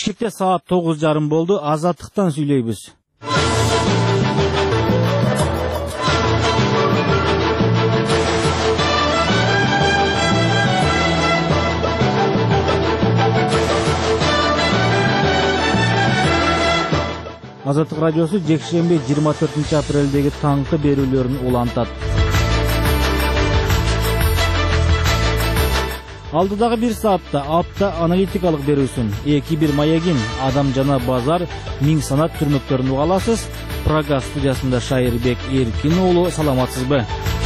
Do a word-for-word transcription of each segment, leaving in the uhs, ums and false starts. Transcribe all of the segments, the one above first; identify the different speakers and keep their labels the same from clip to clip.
Speaker 1: Бишкекте саат тогуз жарым болду. Азаттыктан сүйлөйбүз. Азаттык радиосу жекшемби жыйырма төртүнчү апрелдеги таңкы берүүлөрүн улантат. Алдыдагы бир саатта апта аналитикалык берүүсүн, эки бир маягин, адам жана базар, миң санат түрмөктөрүн уга аласыз. Прага студиясында Шайырбек Эркин уулу, саламатсызбы?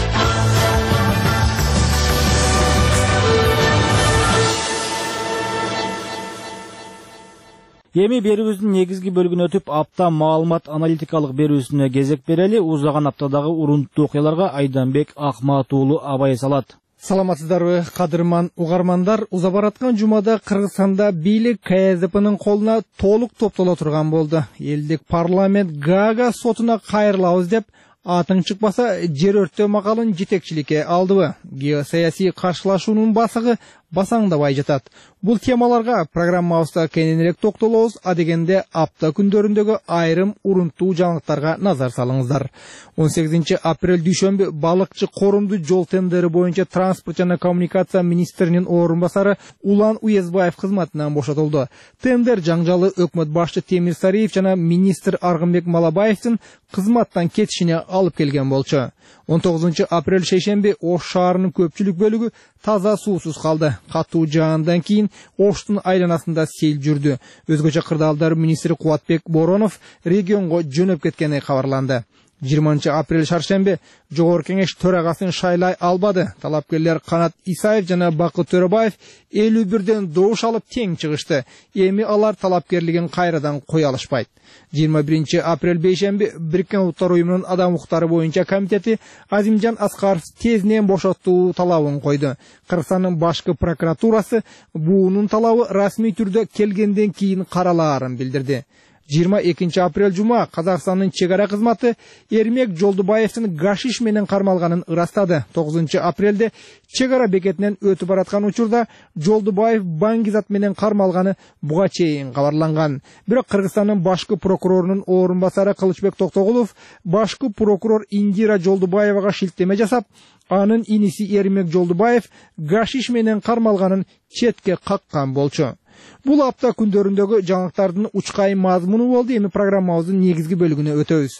Speaker 1: Эми берүүбүздүн негизги бөлүгүнө өтүп, апта маалымат аналитикалык берүүсүнө кезек берели. Узаган аптадагы урунттуу окуяларга Айданбек Акмат уулу абай салат.
Speaker 2: Саламатсыздарбы, кадырман угармандар. Уза бараткан жумада Кыргызстанда бийлик К З П'нын колуна толук топтоло турган болду. Элдик парламент Гаага сотуна кайрылабыз деп атың чыкпаса жер өрттөө макалын жетекчиликке алдыбы? Геосаясий каршылашуунун басыгы басаңдабай жатат. Бул темаларга программабызда кененирээк токтолобуз, адегенде апта күндөрүндөгү айрым урунттуу жаңылыктарга назар салыңыздар. он сегизинчи апрель дүйшөмбү балыкчы корумду жол тендери боюнча транспорт жана коммуникация министринин орун басары Улан Уезбаев кызматынан бошотулду. Тендер жаңжалы өкмөт башчы Темир Сариев жана министр Аргынбек Малабаевдин кызматтан кетишине алып келген болчу. он тогузунчу апрель шейшемби Ош шаарынын көпчүлүк бөлүгү таза суусуз калды. Катуу жаандан кийин Оштун айланасында сел жүрдү. Өзгөчө кырдаалдар министри Кубатбек Боронов регионго жөнөп кеткени кабарланды. жыйырманчы апрель шаршемби Жогорку Кеңеш төрагасын шайлай албады. Талапкерлер Канат Исаев жана Бакыт Төрөбаев элүү бирден добуш алып тең чыгышты. Эми алар талапкерлигин кайрадан кое алышпайт. жыйырма биринчи апрель бейшемби Бириккен Улуттар уюмунун адам укуктары боюнча комитети Азимжан Аскаров тезнен бошоттуу талабын койду. Кыргызстандын башкы прокуратурасы буунун талабы расмий түрдө келгенден кийин каралаарын билдирди. жыйырма экинчи апрель жума Казакстандын чек ара кызматы Эрмек Жолдубаевдин гашиш менен кармалганын ырастады. тогузунчу апрелде чек ара бекетинен өтүп бараткан учурда Жолдубаев баңгизат менен кармалганы буга чейин кабарланган. Бирок Кыргызстандын башкы прокурорунун орун басары Кылычбек Токтогулов башкы прокурор Индира Жолдубаевага шилтеме жасап, анын иниси Эрмек Жолдубаев гашиш менен кармалганын четке каккан болчу. Бул апта күндөрүндөгү жаңылыктардын учкай мазмуну болду. Эми программабыздын негизги бөлүгүнө өтөбүз.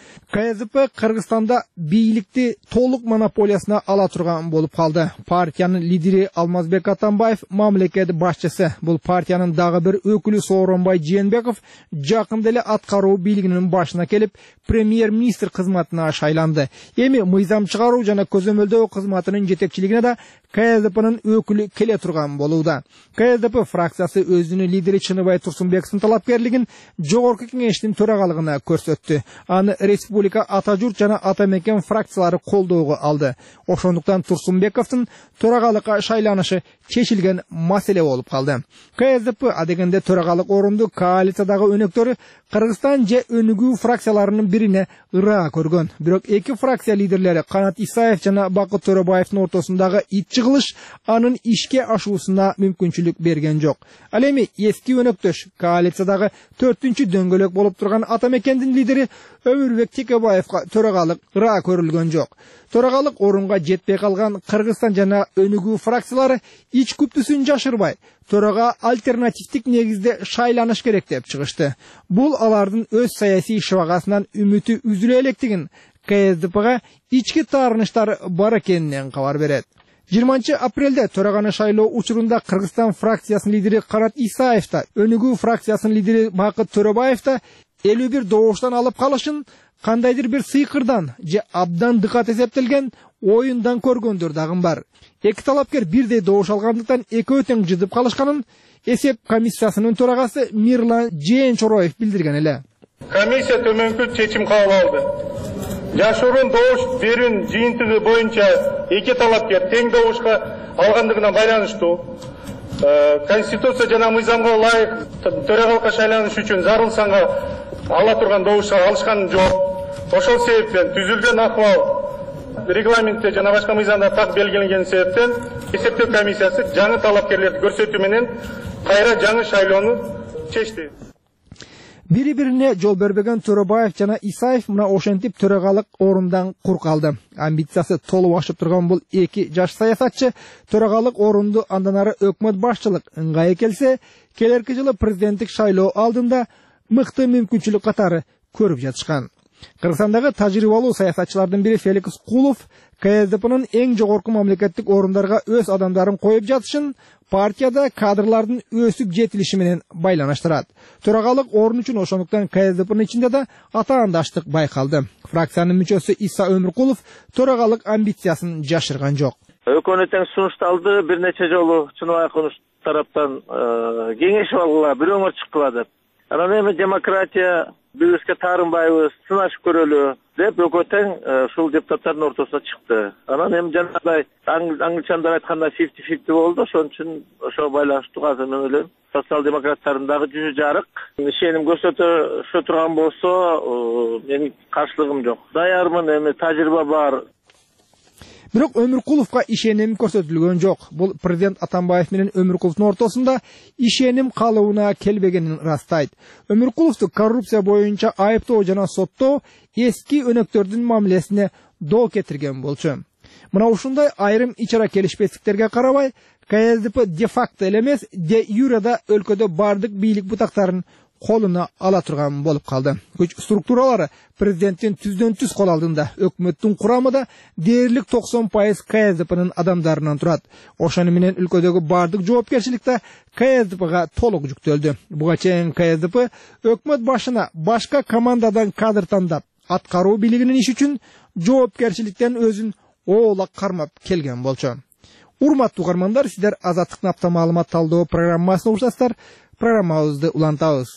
Speaker 2: К З П Кыргызстанда бийликти толук монополиясына ала турган болуп калды. Партиянын лидери Алмазбек Атамбаев мамлекет башчысы. Бул партиянын дагы бир өкүлү Сооронбай Жээнбеков жакында эле аткаруу бийлигинин башына келип, премьер-министр кызматына шайланды. Эми мыйзам чыгаруу жана көзөмөлдөө кызматынын жетекчилигине да К З П'нын өкүлү келе турган болууда. К З П фракциясы өзүнүн лидери Чыныбай Турсунбековдун талапкерлигин Жогорку Кеңештин төрагалыгына көрсөттү. Аны Республика Ата журт жана Ата мекен фракциялары колдоого алды. Ошондуктан Турсунбековдун төрагалыкка шайланышы чечилген маселе болуп калды. К З П адегенде төрагалык орунду коалициядагы өнөктөрү Кыргызстан же Өнүгүү фракцияларынын бирине ыраа көргөн. Бирок эки фракция лидерлери Канат Исаев жана Бакыт Төрөбаевдин ортосундагы ит чыгылыш анын ишке ашуусуна мүмкүнчүлүк берген жок. Ал эми эски өнөктөш коалициядагы төртүнчү дөңгөлөк болуп турган Ата мекендин лидери Өмүрбек Текебаевга төрагалык ыраа көрүлгөн жок. Төрагалык орунга жетпей калган Кыргызстан жана Өнүгүү фракциялары ич күптүсүн жашырбай, төрага альтернативдик негизде шайланыш керек деп чыгышты. Бул алардын өз саясий шыбагасынан үмүтү үзүлө электигин К З П'га ички таарыныштар бар экенинен кабар берет. жыйырманчы апрелде төраганы шайлоо учурунда Кыргызстан фракциясынын лидери Канат Исаев да, Өнүгүү фракциясынын лидери Бакыт Төрөбаев да элүү бир добуштан алып калышын кандайдыр бир сыйкырдан же абдан дыкат эсептелген оюндан көргөндөр дагы бар. Эки талапкер бирдей добуш алгандыктан экөө тең жыдып калышканын эсеп комиссиясынын төрагасы Мирлан Жээнчороев билдирген эле.
Speaker 3: Комиссия төмөнкү чечим кабыл алды. Жашыруун добуш берүүнүн жыйынтыгы боюнча эки талапкер тең добушка алгандыгына байланыштуу Конституция жана мыйзамга ылайык төрагалыкка шайланыш үчүн зарыл санга ала турган добушка алышкан жок. Ошол себептен түзүлгөн акыбал регламентте жана башка мыйзамда так белгиленген себептен эсептөө комиссиясы жаңы талапкерлерди көрсөтүү менен кайра жаңы шайлоону чечти.
Speaker 2: Бири-бирине жол бербеген Төрөбаев жана Исаев мына ошентип төрагалык орундан кур калды. Амбициясы толуп ашып турган бул эки жаш саясатчы төрагалык орунду андан ары өкмөт башчылык ыңгайы келсе, келерки жылы президенттик шайлоо алдында мыкты мүмкүнчүлүк катары көрүп жатышкан. Кыргызстандагы тажрыйбалуу саясатчылардын бири Феликс Кулов КСДПнын эң жогорку мамлекеттик орундарга өз адамдарын коюп жатышын партияда кадрлардын өсүп жетилиши менен байланыштырат. Төрагалык орун үчүн ошондуктан КСДПнын ичинде да атаандаштык байкалды. Фракциянын мүчөсү Иса Өмүркулов төрагалык амбициясын жашырган жок.
Speaker 4: Өкмөт тең сунушталды, бир нече жолу Чыныбай Акунов тараптан кеңешип алгыла, бир өңөр чыккыла деп. Анан эми демократия бизге таарынбайбыз, сынашып көрөлү деп өкөтең ушул депутаттардын ортосуна чыкты. Анан эми жанагындай англичандар айткандай фифти фифти болду. Ошон үчүн ошого байланыштуу азыр мен ойлойм социал-демократтардын дагы жүзү жарык. Ишеним көрсөтө турган болсо, менин каршылыгым жок. Даярмын, эми тажрыйба бар.
Speaker 2: Бирок Өмүркуловго ишеним көрсөтүлгөн жок. Бул президент Атамбаев менен Өмүркуловдун ортосунда ишеним калыбына келбегенин ырастайт. Өмүркуловду коррупция боюнча айыптоо жана соттоо эски өнөктөрдүн мамилесине доо кетирген болчу. Мына ушундай айрым ичара келишпестиктерге карабай, КСДП де-факто эле эмес, де-юрада өлкөдө бардык бийлик бутактарын колуна ала турган болуп калды. Күч структуралары президенттин түздөн түз кол алдында, өкмөттүн курамы да дээрлик токсон пайыз КСДПнын адамдарынан турат. Ошону менен өлкөдөгү бардык жоопкерчилик да КСДПга толук жүктөлдү. Буга чейин КСДП өкмөт башына башка командадан кадр тандап, аткаруу бийлигинин иши үчүн жоопкерчиликтен өзүн оолак кармап келген болчу. Урматтуу угармандар, сиздер Азаттыктын апта маалымат талдоо программасына урсаңыздар, программабызды улантабыз.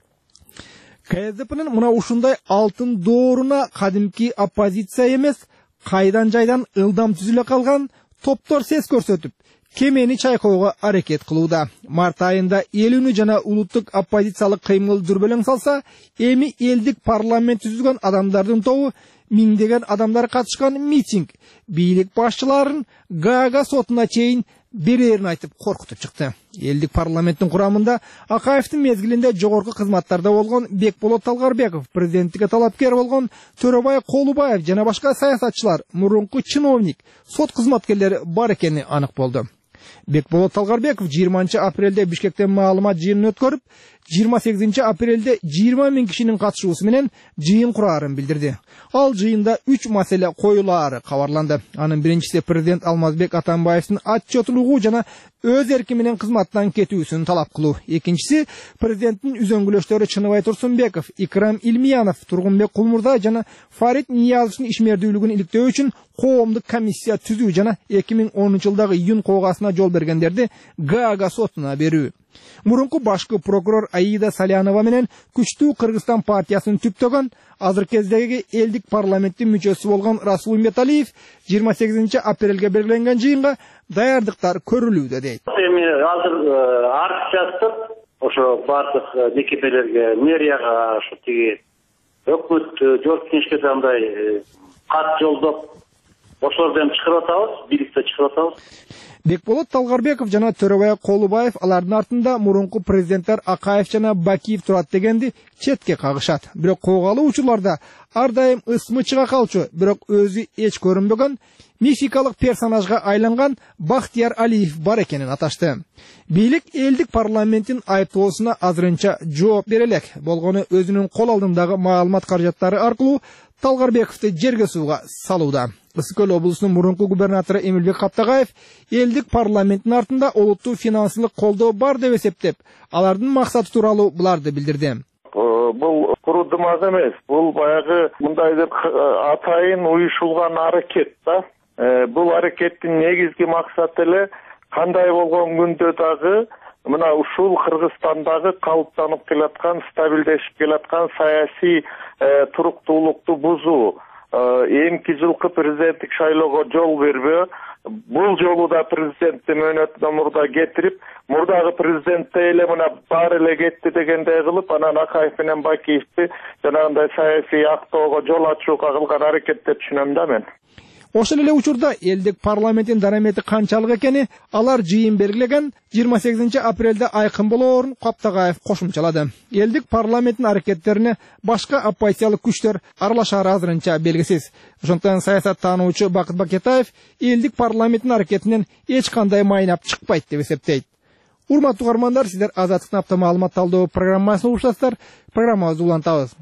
Speaker 2: КСДПнын мына ушундай алтын дооруна кадимки оппозиция эмес, кайдан жайдан ылдам түзүлө калган топтор сес көрсөтүп, кемени чайкоого аракет кылууда. Март айында эл үнү жана улуттук оппозициялык кыймыл дүрбөлөң салса, эми элдик парламент түзүлгөн адамдардын тобу миңдеген адамдар катышкан митинг бийлик башчыларын Гаага сотуна чейин берерин айтып коркутуп чыкты. Элдик парламенттин курамында Акаевдин мезгилинде жогорку кызматтарда болгон Бекболот Талгарбеков, президенттикке талапкер болгон Төрөбай Колубаев жана башка саясатчылар, мурунку чиновник, сот кызматкерлери бар экени анык болду. Бекболот Талгарбеков жыйырманчы апрелде Бишкектен маалымат жыйынын өткөрүп, жыйырма сегизинчи апрелде жыйырма миң кишинин катышуусу менен жыйын курарын билдирди. Ал жыйында үч маселе коюлаары кабарланды. Анын биринчиси президент Алмазбек Атамбаевдин отчетлугу жана өз эрки менен кызматтан кетүүсүн талап кылуу. Экинчиси президенттин үзөңгүлөштөрү Чыныбай Турсунбеков, Икрам Илмиянов, Тургунбек Кулмурзай жана Фарид Ниязовдун ишмердүүлүгүн иликтөө үчүн коомдук комиссия түзүү жана эки миң онунчу жылдагы июнь коогасына жол бергендерди Гаага сотуна берүү. Мурунку башкы прокурор Аида Салянова менен күчтүү Кыргызстан партиясын түптөгөн, азыр кездеги элдик парламенттин мүчөсү болгон Расул Металиев жыйырма сегизинчи апрелге белгиленген жыйынга даярдыктар көрүлүүдө дейт.
Speaker 5: Эми азыр арыз жаздык, ошо бардык мекемелерге, мэрияга, ошо тиги өкмөт жогорку кеңешке андай кат жолдоп, ошолордон чыгарып атабыз, бийликте чыгарып атабыз.
Speaker 2: Бекболот Талгарбеков жана Төрөбай Колубаев алардын артында мурунку президенттер Акаев жана Бакиев турат дегенди четке кагышат. Бирок коогалуу учурларда ар дайым ысмы чыга калчу, бирок өзү эч көрүнбөгөн мификалык персонажга айланган Бахтияр Алиев бар экенин аташты. Бийлик элдик парламенттин айыптоосуна азырынча жооп бере элек. Болгону өзүнүн кол алдындагы маалымат каражаттары аркылуу Талгарбековду жерге сууга салууда. Ысык-Көл облусунун мурунку губернатору Эмилбек Каптагаев элдик парламенттин артында олуттуу финансылык колдоо бар деп эсептеп, алардын максаты тууралуу буларды билдирди.
Speaker 6: Бул курудумак эмес, бул баягы мындайдыр атайын уюшулган аракет да. Бул аракеттин негизги максаты эле кандай болгон күндө дагы мына ушул Кыргызстандагы калыптанып келаткан, стабилдешип келаткан саясий туруктуулукту бузуу. Эмки жылкы президенттик шайлоого жол бербөө, бул жолу да президенттин мөөнөтүнө мурда кетирип, мурдагы президентте эле мына баары эле кетти дегендей кылып, анан Акаев менен Бакиевди жанагындай саясий актоого жол ачууга кылган аракет деп түшүнөм да мен.
Speaker 2: Ошол эле учурда элдик парламенттин дарамети канчалык экени алар жыйын белгилеген жыйырма сегизинчи апрелде айкын болоорун Каптагаев кошумчалады. Элдик парламенттин аракеттерине башка оппозициялык күчтөр аралашары азырынча белгисиз. Ошондон саясаттануучу Бакыт Бакетаев элдик парламенттин аракетинен эч кандай майнап чыкпайт деп эсептейт. Урматтуу угармандар, сиздер Азаттыктын апта маалымат талдоо программасын угушасыздар. Программабызды улантабыз.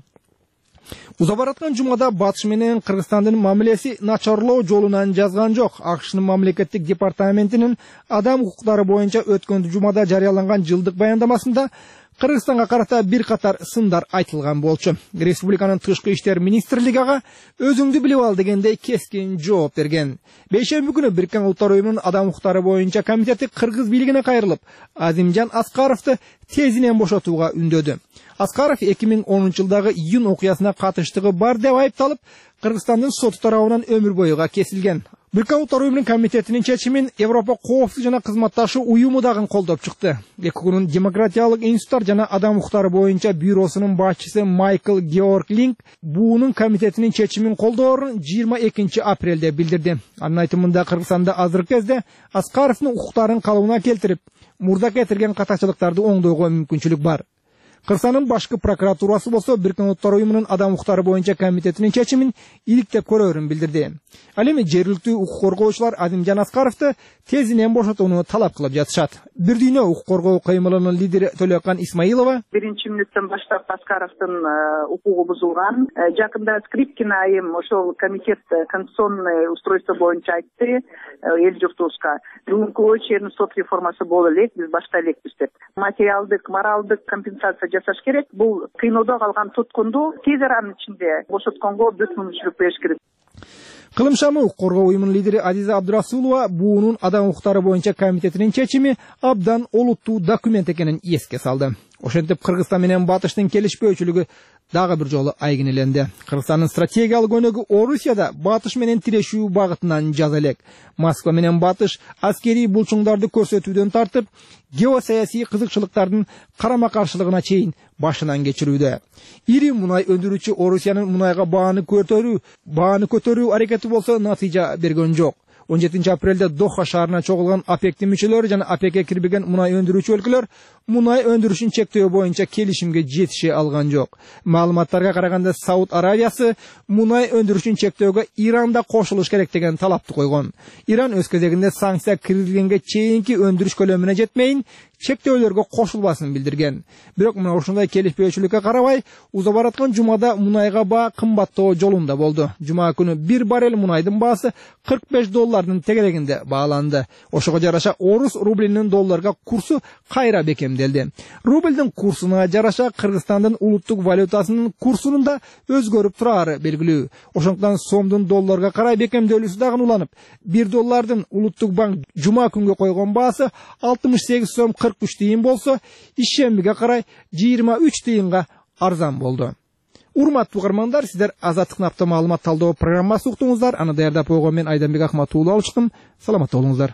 Speaker 2: Уза бараткан жумада Батыш менен Кыргызстандын мамилеси начарлоо жолунан жазган жок. АКШнын мамлекеттик департаментинин адам укуктары боюнча өткөн жумада жарыяланган жылдык баяндамасында Кыргызстанга карата бир катар сындар айтылган болчу. Республиканын тышкы иштер министрлиги ага өзүңдү билип ал дегендей кескин жооп берген. Бейшемби күнү Бириккен Улуттар Уюмунун адам укуктары боюнча комитети Кыргыз бийлигине кайрылып, Азимжан Аскаровду тезинен бошотууга үндөдү. Аскаров эки миң онунчу жылдагы июнь окуясына катыштыгы бар деп айыпталып, Кыргызстандын соту тарабынан өмүр боюга кесилген. Бириккен Улуттар Уюмунун комитетинин чечимин Европа коопсуздук жана кызматташуу уюму дагы колдоп чыкты. Эки күнүн демократиялык институттар жана адам укуктары боюнча бюросунун башчысы Майкл Георг Линк буунун комитетинин чечимин колдоорун жыйырма экинчи апрелде билдирди. Анын айтымында Кыргызстанда азыркы кезде Аскаровдун укуктарын калыбына келтирип, мурда кетирген катачылыктарды оңдоого мүмкүнчүлүк бар. Кыргызстандын башкы прокуратурасы болсо Бириккен Улуттар Уюмунун адам укуктары боюнча комитетинин чечимин иликтеп көрөрүн билдирди. Ал эми жергиликтүү укук коргоочулар Азимжан Аскаровду тезинен бошотууну талап кылып жатышат. Бир дүйнө укук коргоо кыймылынын лидери Төлөкан Исмаилова
Speaker 7: биринчи мүнөттөн баштап Аскаровдун укугу бузулган. Жакында Скрипкин айым ошол комитет конституционный устройство боюнча айтты эл журтубузга. Бүгүнкү ой черин сот реформасы боло элек, биз башта элекпиз деп. Материалдык, моралдык компенсация жасаш керек. Бул кыйноодо калган туткунду тез аранын ичинде бошотконго бүт мүмкүнчүлүк бериш керек.
Speaker 2: Кылымшамы укук коргоо уюмунун лидери Азиза Абдурасулова буунун адам укуктары боюнча комитетинин чечими абдан олуттуу документ экенин эске салды. Ошентип Кыргызстан менен Батыштын келишпөөчүлүгү дагы бир жолу айгинеленди. Кыргызстандын стратегиялык өнөгү Орусияда Батыш менен тирешүү багытынан жаза элек. Москва менен Батыш аскерий булчуңдарды көрсөтүүдөн тартып, геосаясий кызыкчылыктардын карама-каршылыгына чейин башынан кечирүүдө. Ири мунай өндүрүүчү Орусиянын мунайга бааны көтөрүү, бааны көтөрүү аракети болсо натыйжа берген жок. он жетинчи апрелде Доха шаарына чогулган ОПЕКтин мүчөлөрү жана ОПЕКке кирбеген мунай өндүрүүчү өлкөлөр мунай өндүрүшүн чектөө боюнча келишимге жетише алган жок. Маалыматтарга караганда Сауд Аравиясы мунай өндүрүшүн чектөөгө Иранда кошулуш керек деген талапты койгон. Иран өз кезегинде санкция киргизилгенге чейинки өндүрүш көлөмүнө жетмейин чектөөлөргө кошулбасын билдирген. Бирок мына ушундай келишпөөчүлүккө карабай, уза бараткан жумада мунайга баа кымбаттоо жолунда болду. Жума күнү бир баррель мунайдын баасы кырк беш доллардын тегерегинде бааланды. Ошого жараша орус рублинин долларга курсу кайра бекемделди. Рубльдин курсуна жараша Кыргызстандын улуттук валютасынын курсунун да өзгөрүп турары белгилүү. Ошондон сомдун долларга карай бекемделүүсү дагы уланып, бир доллардын улуттук банк жума күнгө койгон баасы алтымыш сегиз сом кырк үч тыйын болсо, ишембиге карай жыйырма үч тыйынга арзан болду. Урматтуу угармандар, сиздер Азаттыктын апта маалымат талдоо программасын уктуңуздар. Аны даярдап койгон мен Айданбек Акматуулу алып чыктым. Саламатта болуңуздар.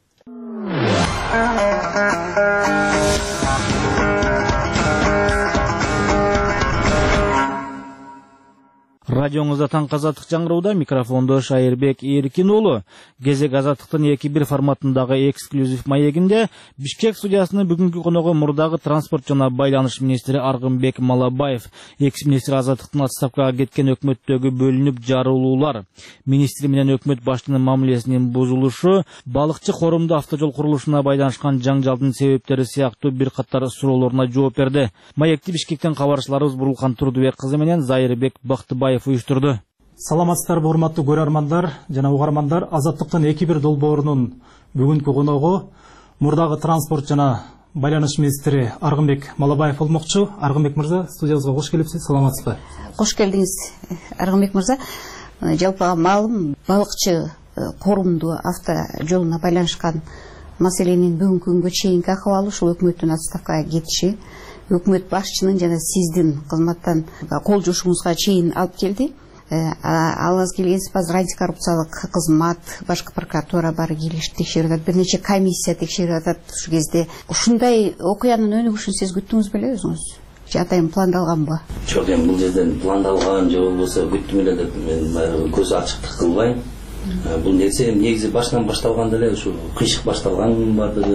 Speaker 1: Радионузда таңкы азаттык жаңырууда, микрофондо Шайырбек Эркин уулу. Кезек азаттыктын эки бир форматындагы эксклюзив маегинде Бишкек судьясынын бүгүнкү коногу мурдагы транспорт жана байланыш министри Аргынбек Малабаев. Экс-министр азаттыктын отставкага кеткен өкмөттөгү бөлүнүп жарылуулар, министри менен өкмөт башчынын мамилесинин бузулушу, балыкчы корумду автожол курулушуна байланышкан жаңжалдын себептери сыяктуу бир катар суроолоруна жооп берди. Маекти Бишкектен кабарчыларыбыз Бурулхан Турдубек кызы менен Зайырбек Бактыбаев уюштурду.
Speaker 8: Саламатсыздарбы урматтуу көрөрмандар жана угармандар. Азаттыктын эки бир долбоорунун бүгүнкү коногу мурдагы транспорт жана байланыш министри Аргынбек Малабаев болмокчу. Аргынбек мырза, студиябызга кош келипсиз. Саламатсызбы?
Speaker 9: Кош келдиңиз, Аргынбек мырза. Жалпы маалым, балыкчы корумду автожолуна байланышкан маселенин бүгүнкү күнгө чейинки акыбалы ушул өкмөттүн отставкага кетиши, өкмөт башчынын жана сиздин кызматтан кол жуушуңузга чейин алып келди. Алыңыз келгенсиз, азыр антикоррупциялык кызмат, башкы прокуратура бары келишип текшерип атат, бир нече комиссия текшерип атат. Ушул кезде ушундай окуянын өнүгүшүн сиз күттүңүз беле өзүңүз? Же атайын пландалганбы?
Speaker 10: Жок, эми бул жерден пландалган же болбосо күттүм эле деп мен көз ачыктык кылбайм. Бул нерсе негизи башынан башталганда эле ушу кыйшык башталган бардыгы,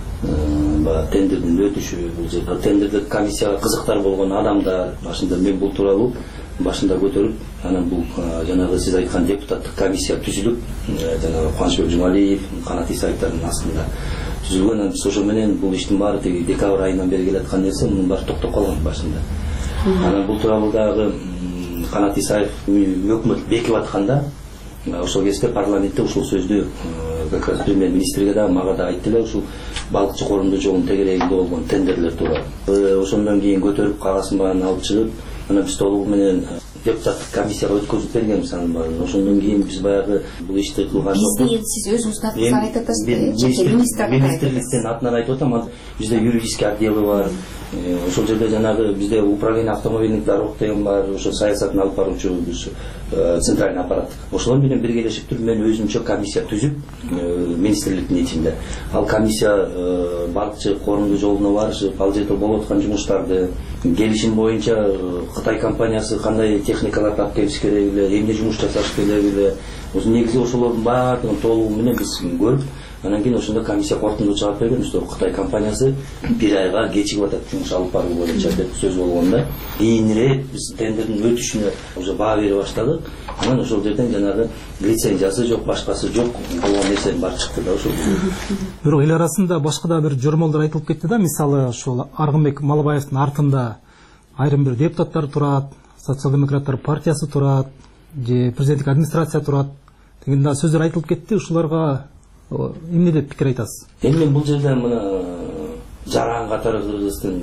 Speaker 10: баягы тендердин өтүшү, бул жерде тендердик комиссияга кызыктар болгон адамдар башында мен бул тууралуу башында көтөрүп, анан бул жанагы сиз айткан депутаттык комиссия түзүлүп, жанагы Кубанычбек Жумалиев, Канат Исаевдин астында түзүлгөн. Анан биз ошо менен бул иштин баары тиги декабрь айынан бери келаткан нерсе, мунун баары токтоп калган башында. Анан бул тууралуу дагы Канат Исаев өкмөт бекип атканда, ошол кезде парламентте ушул сөздү как раз премьер-министрге да, мага да айтты эле, ушул балыкчы коомдуу жолунун тегерегинде болгон тендерлер тууралуу. Ошондон кийин көтөрүп кагасын баарын алып чыгып, анан биз толугу менен депутаттык комиссияга өткөзүп бергенбиз анын баарын. Ошондон кийин биз баягы бул ишти кылган
Speaker 9: бизде эми сиз өзүңүздүн атыңыздан айтып атасыз,
Speaker 10: министрликтен атынан айтып атам. Бизде юридический отделы бар. Ошол жерде жанагы бизде управление автомобильных дорог деген бар, ошо саясатын алып баруучу центральный аппарат. Ошолор менен биргелешип туруп мен өзүмчө комиссия түзүп, министрликтин ичинде. Ал комиссия балыкчы коомдуу жолуна барышып, ал жерде болуп аткан жумуштарды, келишим боюнча Кытай компаниясы кандай техникаларды алып келиш керек эле, эмне жумуш жасаш керек эле, негизи ошолордун баардыгын толугу менен биз көрүп, анан кийин ошондо комиссия корутунду чыгарып берген, что Кытай компаниясы бир айга кечигип атат жумуш алып баруу боюнча деп сөз болгонда, кийинирээк биз тендердин өтүшүнө уже баа бере баштадык. Анан ошол жерден жанагы лицензиясы жок, башкасы жок болгон нерсенин баары чыкты да ошол.
Speaker 8: Бирок эл арасында башка да бир жормолдор айтылып кетти да, мисалы ушул Аргынбек Малабаевдин артында айрым бир депутаттар турат, социал-демократтар партиясы турат, же президенттик администрация турат деген да сөздөр айтылып кетти. Ушуларга эмне деп пикир айтасыз?
Speaker 10: Эми мен бул жерде мына жаран катары Кыргыздын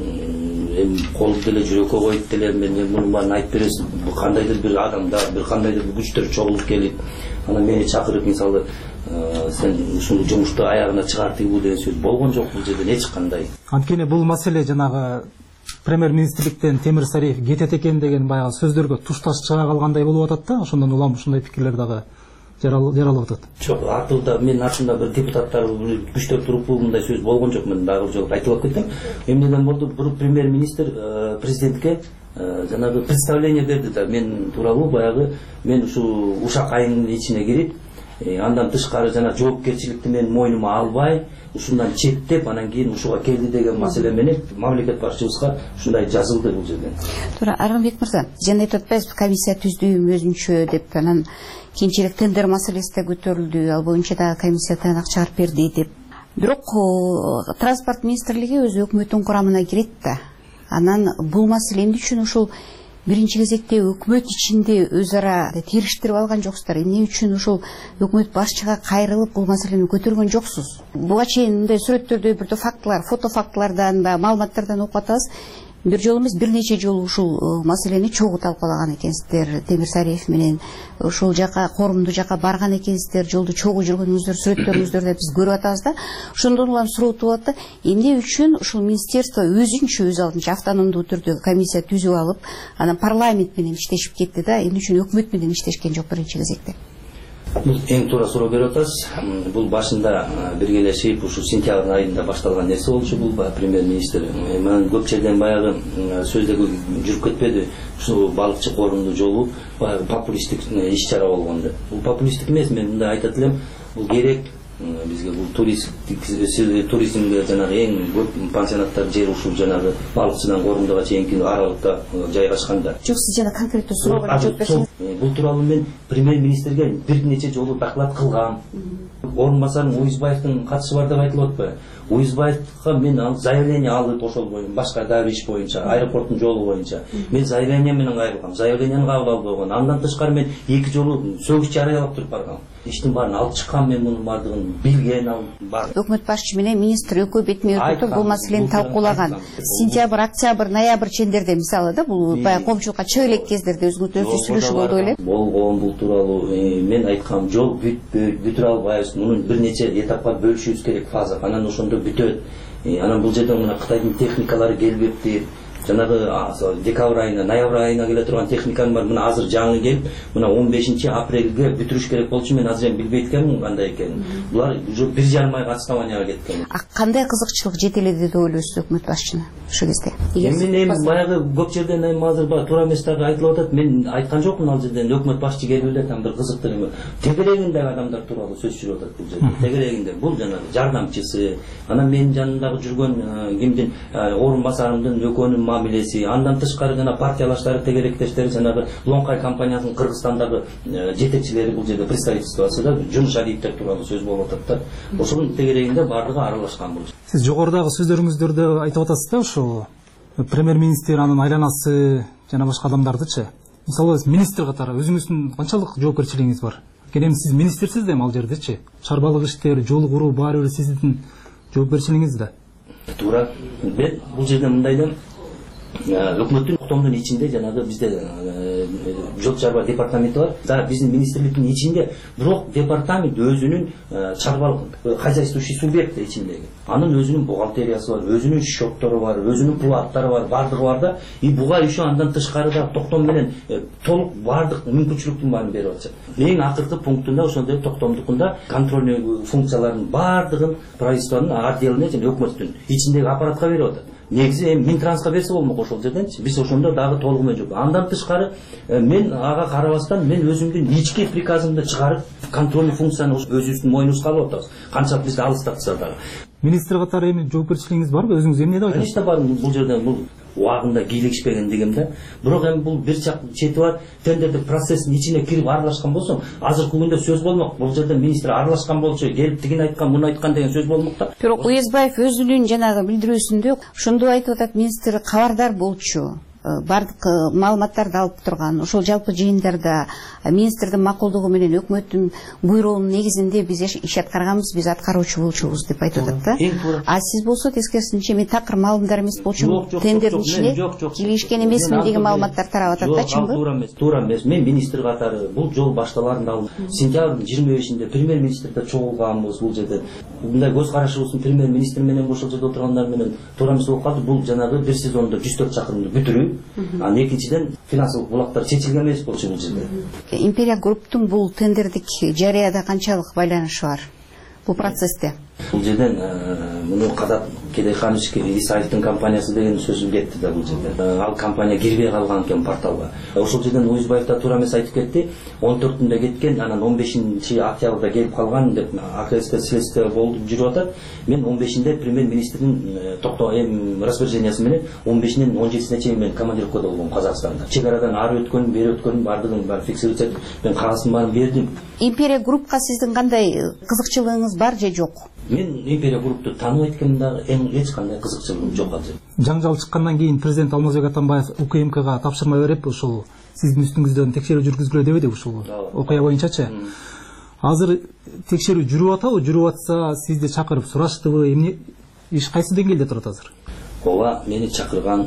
Speaker 10: эми колду деле жүрөккө коюп деле мен мунун баарын айтып бересиз. Бул кандайдыр бир адамдар, бир кандайдыр бир күчтөр чогулуп келип, анан мени чакырып, мисалы, сен ушул жумушту аягына чыгартып деген сөз болгон жок бул жерде эч кандай.
Speaker 8: Анткени бул маселе жанагы премьер-министрликтен Темир Сариев кетет экен деген баягы сөздөргө тушташ чыга калгандай болуп атат да, ошондон улам ушундай пикирлер дагы жаралып атат.
Speaker 10: Жок, артында мен артында бир депутаттар күчтөп туруп мындай сөз болгон жок. Мен дагы бир жолу айтып кеттим. Эмнеден болду? Бир премьер-министр президентке жанагы представление берди да, мен тууралуу баягы мен ушу ушак айынын ичине кирип, андан тышкары жана жоопкерчиликти мен мойнума албай, ушундан четтеп, анан кийин ушуга келди деген маселе менен мамлекет башчыбызга ушундай жазылды бул жерден.
Speaker 9: Туура, Аргынбек мырза, жана айтып атпайсызбы, комиссия түздүм өзүнчө деп, анан кийинчерээк тендер маселеси да көтөрүлдү, ал боюнча да комиссия тыйнак чыгарып берди деп. Бирок транспорт министрлиги өз өкмөттүн курамына кирет да. Анан бул маселе эмне үчүн ушул биринчи кезекте өкмөт ичинде өз ара териштирип алган жоксуздар? Эмне үчүн ушул өкмөт башчыга кайрылып бул маселени көтөргөн жоксуз? Буга чейин мындай сүрөттөрдө бирдө фактылар, фото фактылардан ба маалыматтардан окуп атабыз. Бир жолу эмес, бир нече жолу ушул маселени чогуу талкуулаган экенсиздер. Темир Сариев менен ушул жака, коомдуу жака барган экенсиздер, жолду чогуу жүргөнүңүздөр, сүрөттөрүңүздөрдү биз көрүп атабыз да. Ошондон улам суроо тууп атты. Эмне үчүн ушул министерство өзүнчө өз алдынча автономдуу түрдө комиссия түзүп алып, анан парламент менен иштешип кетти да, эмне үчүн өкмөт менен иштешкен жок биринчи кезекте?
Speaker 10: Бул эң туура суроо берип атасыз. Бул башында биргелешип ушу сентябрь айында башталган нерсе болчу. Бул премьер-министр менен көп жерден баягы сөздөгү жүрүп кетпеди. Ушу балыкчы коомдуу жолу баягы популисттик иш-чара болгонду. Бул популисттик эмес, мен мындай айтат элем. Бул керек бизге, бул туристтик туризмге жанагы эң көп пансионаттар жер ушул жанагы балыкчыдан коомдуга чейинки аралыкта жайгашканда.
Speaker 9: Жок, сиз жана конкреттүү суроого жооп берсеңиз.
Speaker 10: Бул тууралуу мен премьер-министрге бир нече жолу доклад кылгам. Орун басарым Уюзбаевдин катышы бар деп айтылып атпайбы? Уюзбаевга мен ал заявление алып, ошол боюнча башка да иш боюнча, аэропорттун жолу боюнча мен заявление менен кайрылгам. Заявлениени кабыл алып койгон. Андан тышкары мен эки жолу сөгүш жарыялап туруп баргам. Иштин баарын алып чыккан, мен мунун баардыгын билген ал бар.
Speaker 9: Өкмөт башчы менен министр экөө бетме өтүп бул маселени талкуулаган. Сентябрь, октябрь, ноябрь чендерде мисалы да, бул баягы коомчулукка чыга элек кездерде өзүңүз сүйлөшүп болду эле.
Speaker 10: Болгон бул тууралуу мен айткам, жол бүтпөйт, бүтүрө албайбыз. Мунун бир нече этапка бөлүшүбүз керек фаза. Анан ошондо бүтөт. Анан бул жерден мына Кытайдын техникалары келбепти. жанагы декабрь айына, ноябрь айына келе турган техниканын бар, мына азыр жаңы келип, мына он бешинчи апрелге бүтүрүш керек болчу, мен азыр эми билбейт экенмин кандай экенин. Булар уже бир жарым айга отставанияга кеткен.
Speaker 9: А кандай кызыкчылык жетеледи деп ойлойсуз өкмөт башчыны ошол кезде?
Speaker 10: Мен эми баягы көп жерден эми азыр баа туура эмес дагы айтылып атат. Мен айткан жокмун ал жерден өкмөт башчы келип эле там бир кызыктыр эми. Тегерегиндеги адамдар тууралуу сөз жүрүп атат бул жерде. Тегерегинде бул жанагы жардамчысы, анан менин жанымдагы жүргөн кимдин орун басарымдын экөөнүн мамилеси, андан тышкары жана партиялаштары, тегеректештери, жанагы Лоңкай компаниясынын Кыргызстандагы жетекчилери бул жерде представительствосунда Жунуш Алиевтер тууралуу сөз болуп атат да. Ошонун тегерегинде бардыгы аралашкан бул.
Speaker 8: Сиз жогорудагы сөздөрүңүздөрдө айтып атасыз да, ошо премьер-министр, анын айланасы жана башка адамдардычы. Мисалы министр катары өзүңүздүн канчалык жоопкерчилигиңиз бар? Эми сиз министрсиз да эми ал жердечи. Чарбалык иштер, жол куруу баары бир сиздин жоопкерчилигиңиз да.
Speaker 10: Туура. Мен бул жерде мындай да, өкмөттүн токтомдун ичинде жанагы бизде жол чарба департаменти бар. Да, биздин министрликтин ичинде, бирок департамент өзүнүн чарбалык хозяйствующий субъекти ичиндеги. Анын өзүнүн бухгалтериясы бар, өзүнүн счеттору бар, өзүнүн платтары бар, бардыгы бар да. И буга еще андан тышкары да токтом менен толук бардык мүмкүнчүлүктүн баарын берип атышат. Эң акыркы пунктунда ошондой токтомдукунда контрольный функциялардын бардыгын правительствонун отделине жана өкмөттүн ичиндеги аппаратка берип атат. Негизи эми Минтрансқа берсе болмок ошол жерденчи. Биз ошондо дагы толугу менен жок. Андан тышкары мен ага карабастан мен өзүмдүн ички приказымды чыгарып контрольный функцияны өзүбүздүн мойнубузга алып атабыз. Канчалык бизди алыстатса дагы.
Speaker 8: Министр катары эми жоопкерчилигиңиз барбы? Өзүңүз эмне деп айтасыз?
Speaker 10: Конечно бар, бул жерде бул убагында кийлигишпеген дегем да. Бирок эми бул бир чак чети бар, тендердик процесстин ичине кирип аралашкан болсоң, азыркы күндө сөз болмок. Бул жерде министр аралашкан болчу, келип тигин айткан, муну айткан деген сөз болмок да.
Speaker 9: Бирок Уезбаев өзүнүн жанагы билдирүүсүндө ошондо айтып атат, министр кабардар болчу. Бардык маалыматтарды алып турган, ошол жалпы жыйындарда министрдин макулдугу менен өкмөттүн буйругунун негизинде биз иш аткарганбыз, биз аткаруучу болчубуз деп айтып атат да. А сиз болсо тескерисинче мен такыр маалымдар эмес болчумун, тендердин ичине киришкен эмесмин деген маалыматтар тарап атат да, чынбы?
Speaker 10: Туура эмес, туура эмес. Мен министр катары бул жол башталарында алып, сентябрдын жыйырма бешинде премьер-министрде чогулганбыз бул жерде. Мындай көз карашыбыздын премьер-министр менен ошол жерде отургандар менен туура эмес болуп калды. Бул жанагы бир сезондо жүз төрт чакырымды бүтүрүү. А экинчиден финансылык булактар чечилген эмес болчу бул жерде.
Speaker 9: Империя Групптун бул тендердик жарыяда канчалык байланышы бар бул процессте?
Speaker 10: Бул жерден муну Кадат Кедейханович Исаевдин компаниясы деген сөзүм кетти да бул жерде. Ал компания кирбей калган экен порталга. Ошол жерден Уезбаев да туура эмес айтып кетти. он төртүндө кеткен, анан он бешинчи октябрда келип калган деп АКС следствие болуп жүрүп атат. Мен он бешинде премьер-министрдин токтоо эм распоряжениясы менен он бешинен он жетисине чейин мен командировкада болгом Казакстанда. Чегарадан ары өткөн, бери өткөн бардыгын бар фиксировать этип, мен кагаздын баарын бердим.
Speaker 9: Империя Группка сиздин кандай кызыкчылыгыңыз бар же жок?
Speaker 10: Мен Империя Группту тааныбайт экенмин дагы, эң эч кандай кызыкчылыгым жок азыр.
Speaker 8: Жаңжал чыккандан кийин президент Алмазбек Атамбаев УКМКга тапшырма берип, ошол сиздин үстүңүздөн текшерүү жүргүзгүлө дебеди ушул окуя боюнчачы. Азыр текшерүү жүрүп атабы? Жүрүп атса, сизди чакырып сураштыбы? Эмне иш кайсы деңгээлде турат азыр?
Speaker 10: Ооба, мени чакырган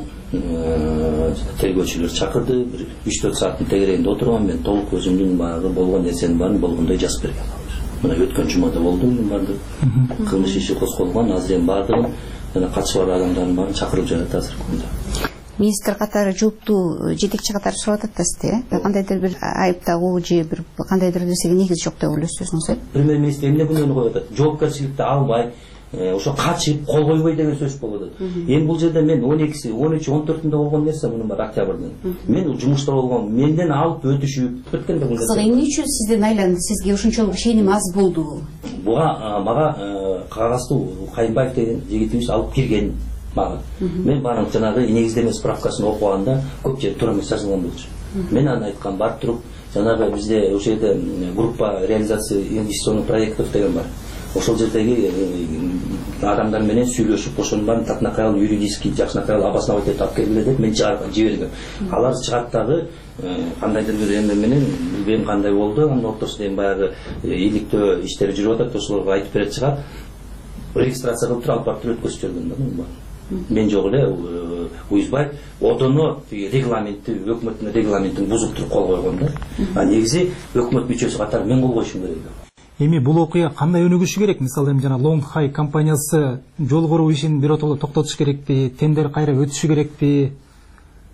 Speaker 10: тергөөчүлөр чакырды. үч төрт сааттын тегерегинде отурган, мен толук өзүмдүн баары болгон нерсенин баарын болгондой жазып берген. Мына өткөн жумада болду, мен барды. Кылмыш иши козголгон, азыр эми бардыгын жана катышы бар адамдардын баарын чакырып жатат азыр.
Speaker 9: Министр катары жоопту жетекчи катары сурап атат да сизде, кандайдыр бир айыптагуу же бир кандайдыр нерсеге негиз жок деп ойлойсуз өзүңүз?
Speaker 10: Премьер-министр эмне күнөөнү коюп атат? Жоопкерчиликти албай, ошо качып, кол койбой деген сөз болуп атат. Эми бул жерде мен он экиси, он үчү, он төртүндө болгон нерсе мунун бар октябрдын. Мен жумушта болгом, менден алып өтүшүп кеткен да бул нерсе.
Speaker 9: Кызык, эмне үчүн сизден айланды? Сизге ошончолук ишеним аз болду?
Speaker 10: Буга мага кагазды Кайынбаев деген жигитибиз алып кирген. Мага. Мен барып жанагы негиздеме справкасын окуганда көп жер туура эмес жазылган болчу. Мен аны айткан, барып туруп, жанагы бизде ошол жерде группа реализации инвестиционных проектов деген бар. Ошол жердеги адамдар менен сүйлөшүп, ошонун баарын такнакаял юридический жакшынакаял обосновать этип алып келгиле деп мен чыгарып жибергем. Алар чыгат дагы кандайдыр бир эме менен билбейм кандай болду. Анын ортосунда эми баягы иликтөө иштери жүрүп атат, ошолорго айтып берет чыгат. Регистрация кылып туруп алып барып өткөзүп жиберген да муну. Мен жок эле Уезбаев одоно регламентти, өкмөттүн регламентин бузуп туруп кол койгон да. А негизи өкмөт мүчөсү катары мен кол коюшум керек.
Speaker 8: Эми бул окуя кандай өнүгүшү керек? Мисалы эми жана Лоңкай компаниясы жол куруу ишин биротоло токтотуш керекпи? Тендер кайра өтүшү керекпи?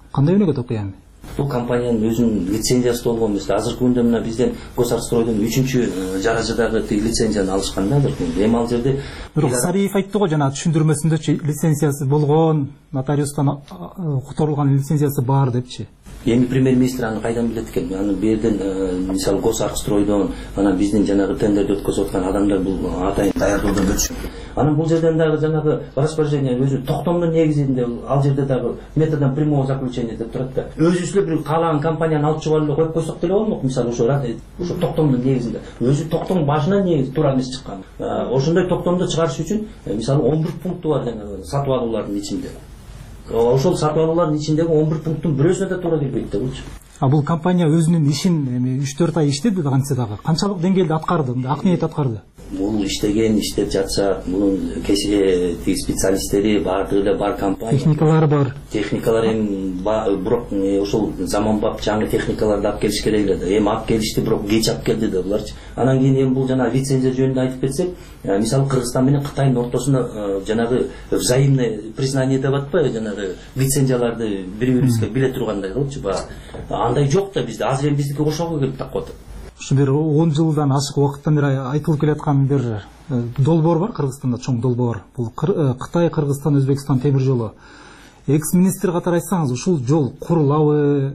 Speaker 8: кандай өнөгөт окуя?
Speaker 10: Бул компаниянын өзүнүн лицензиясы болгон эмес. Азыркы күндө мына бизден Госарстройдон үчүнчү жаражыдагы лицензияны алышканда эми ал жерде
Speaker 8: бирок Сариев айтты го жана түшүндүрмөсүндө лицензиясы болгон, нотариустан которулган лицензиясы бар депчи.
Speaker 10: Эми премьер-министр аны кайдан билет экен? Аны бу жерден мисалы Госарстройдон анан биздин жанагы тендерди өткөзүп аткан адамдар бул атайын даярдоодон өтүшүп. Анан бул жерден дагы жанагы распоряжение өзү токтомдун негизинде ал жерде дагы методом прямого заключения деп турат да. Өзүбүз эле бир каалаган компанияны алып чыгып эле коюп койсок деле болмок. Мисалы ошо ошо токтомдун негизинде өзү токтом башына негиз туура эмес чыккан. Ошондой токтомду чыгарыш үчүн мисалы он бир пункту бар жанагы сатып алуулардын ичинде. Ошол сатып алуулардын ичиндеги он бир пункттун бирөөсүнө да туура келбейт да булчу.
Speaker 8: А бул компания өзүнүн ишин эми үч төрт ай иштеди да кантсе дагы канчалык деңгээлде аткарды, ак ниет аткарды?
Speaker 10: Бул иштеген, иштеп жатса, мунун кесиби специалисттери баардыгы эле бар компания.
Speaker 8: Техникалары бар.
Speaker 10: Техникалар эми бирок ошол заманбап жаңы техникаларды алып келиш керек эле да. Эми алып келишти, бирок кеч алып келди да буларчы. Анан кийин эми бул жана лицензия жөнүндө айтып кетсек, мисалы Кыргызстан менен Кытайдын ортосунда жанагы взаимное признание деп атпайбы, жанагы лицензияларды бири-бирибизге биле тургандай кылчу ба. Андай жок да бизде. Азыр эми биздики ошого келип такып атат.
Speaker 8: Ушу бир он жылдан ашык убакыттан бери айтылып келаткан бир долбоор бар Кыргызстанда, чоң долбоор. Бул Кытай, Кыргызстан, Өзбекстан темир жолу. Экс министр катары айтсаңыз, ушул жол курулабы,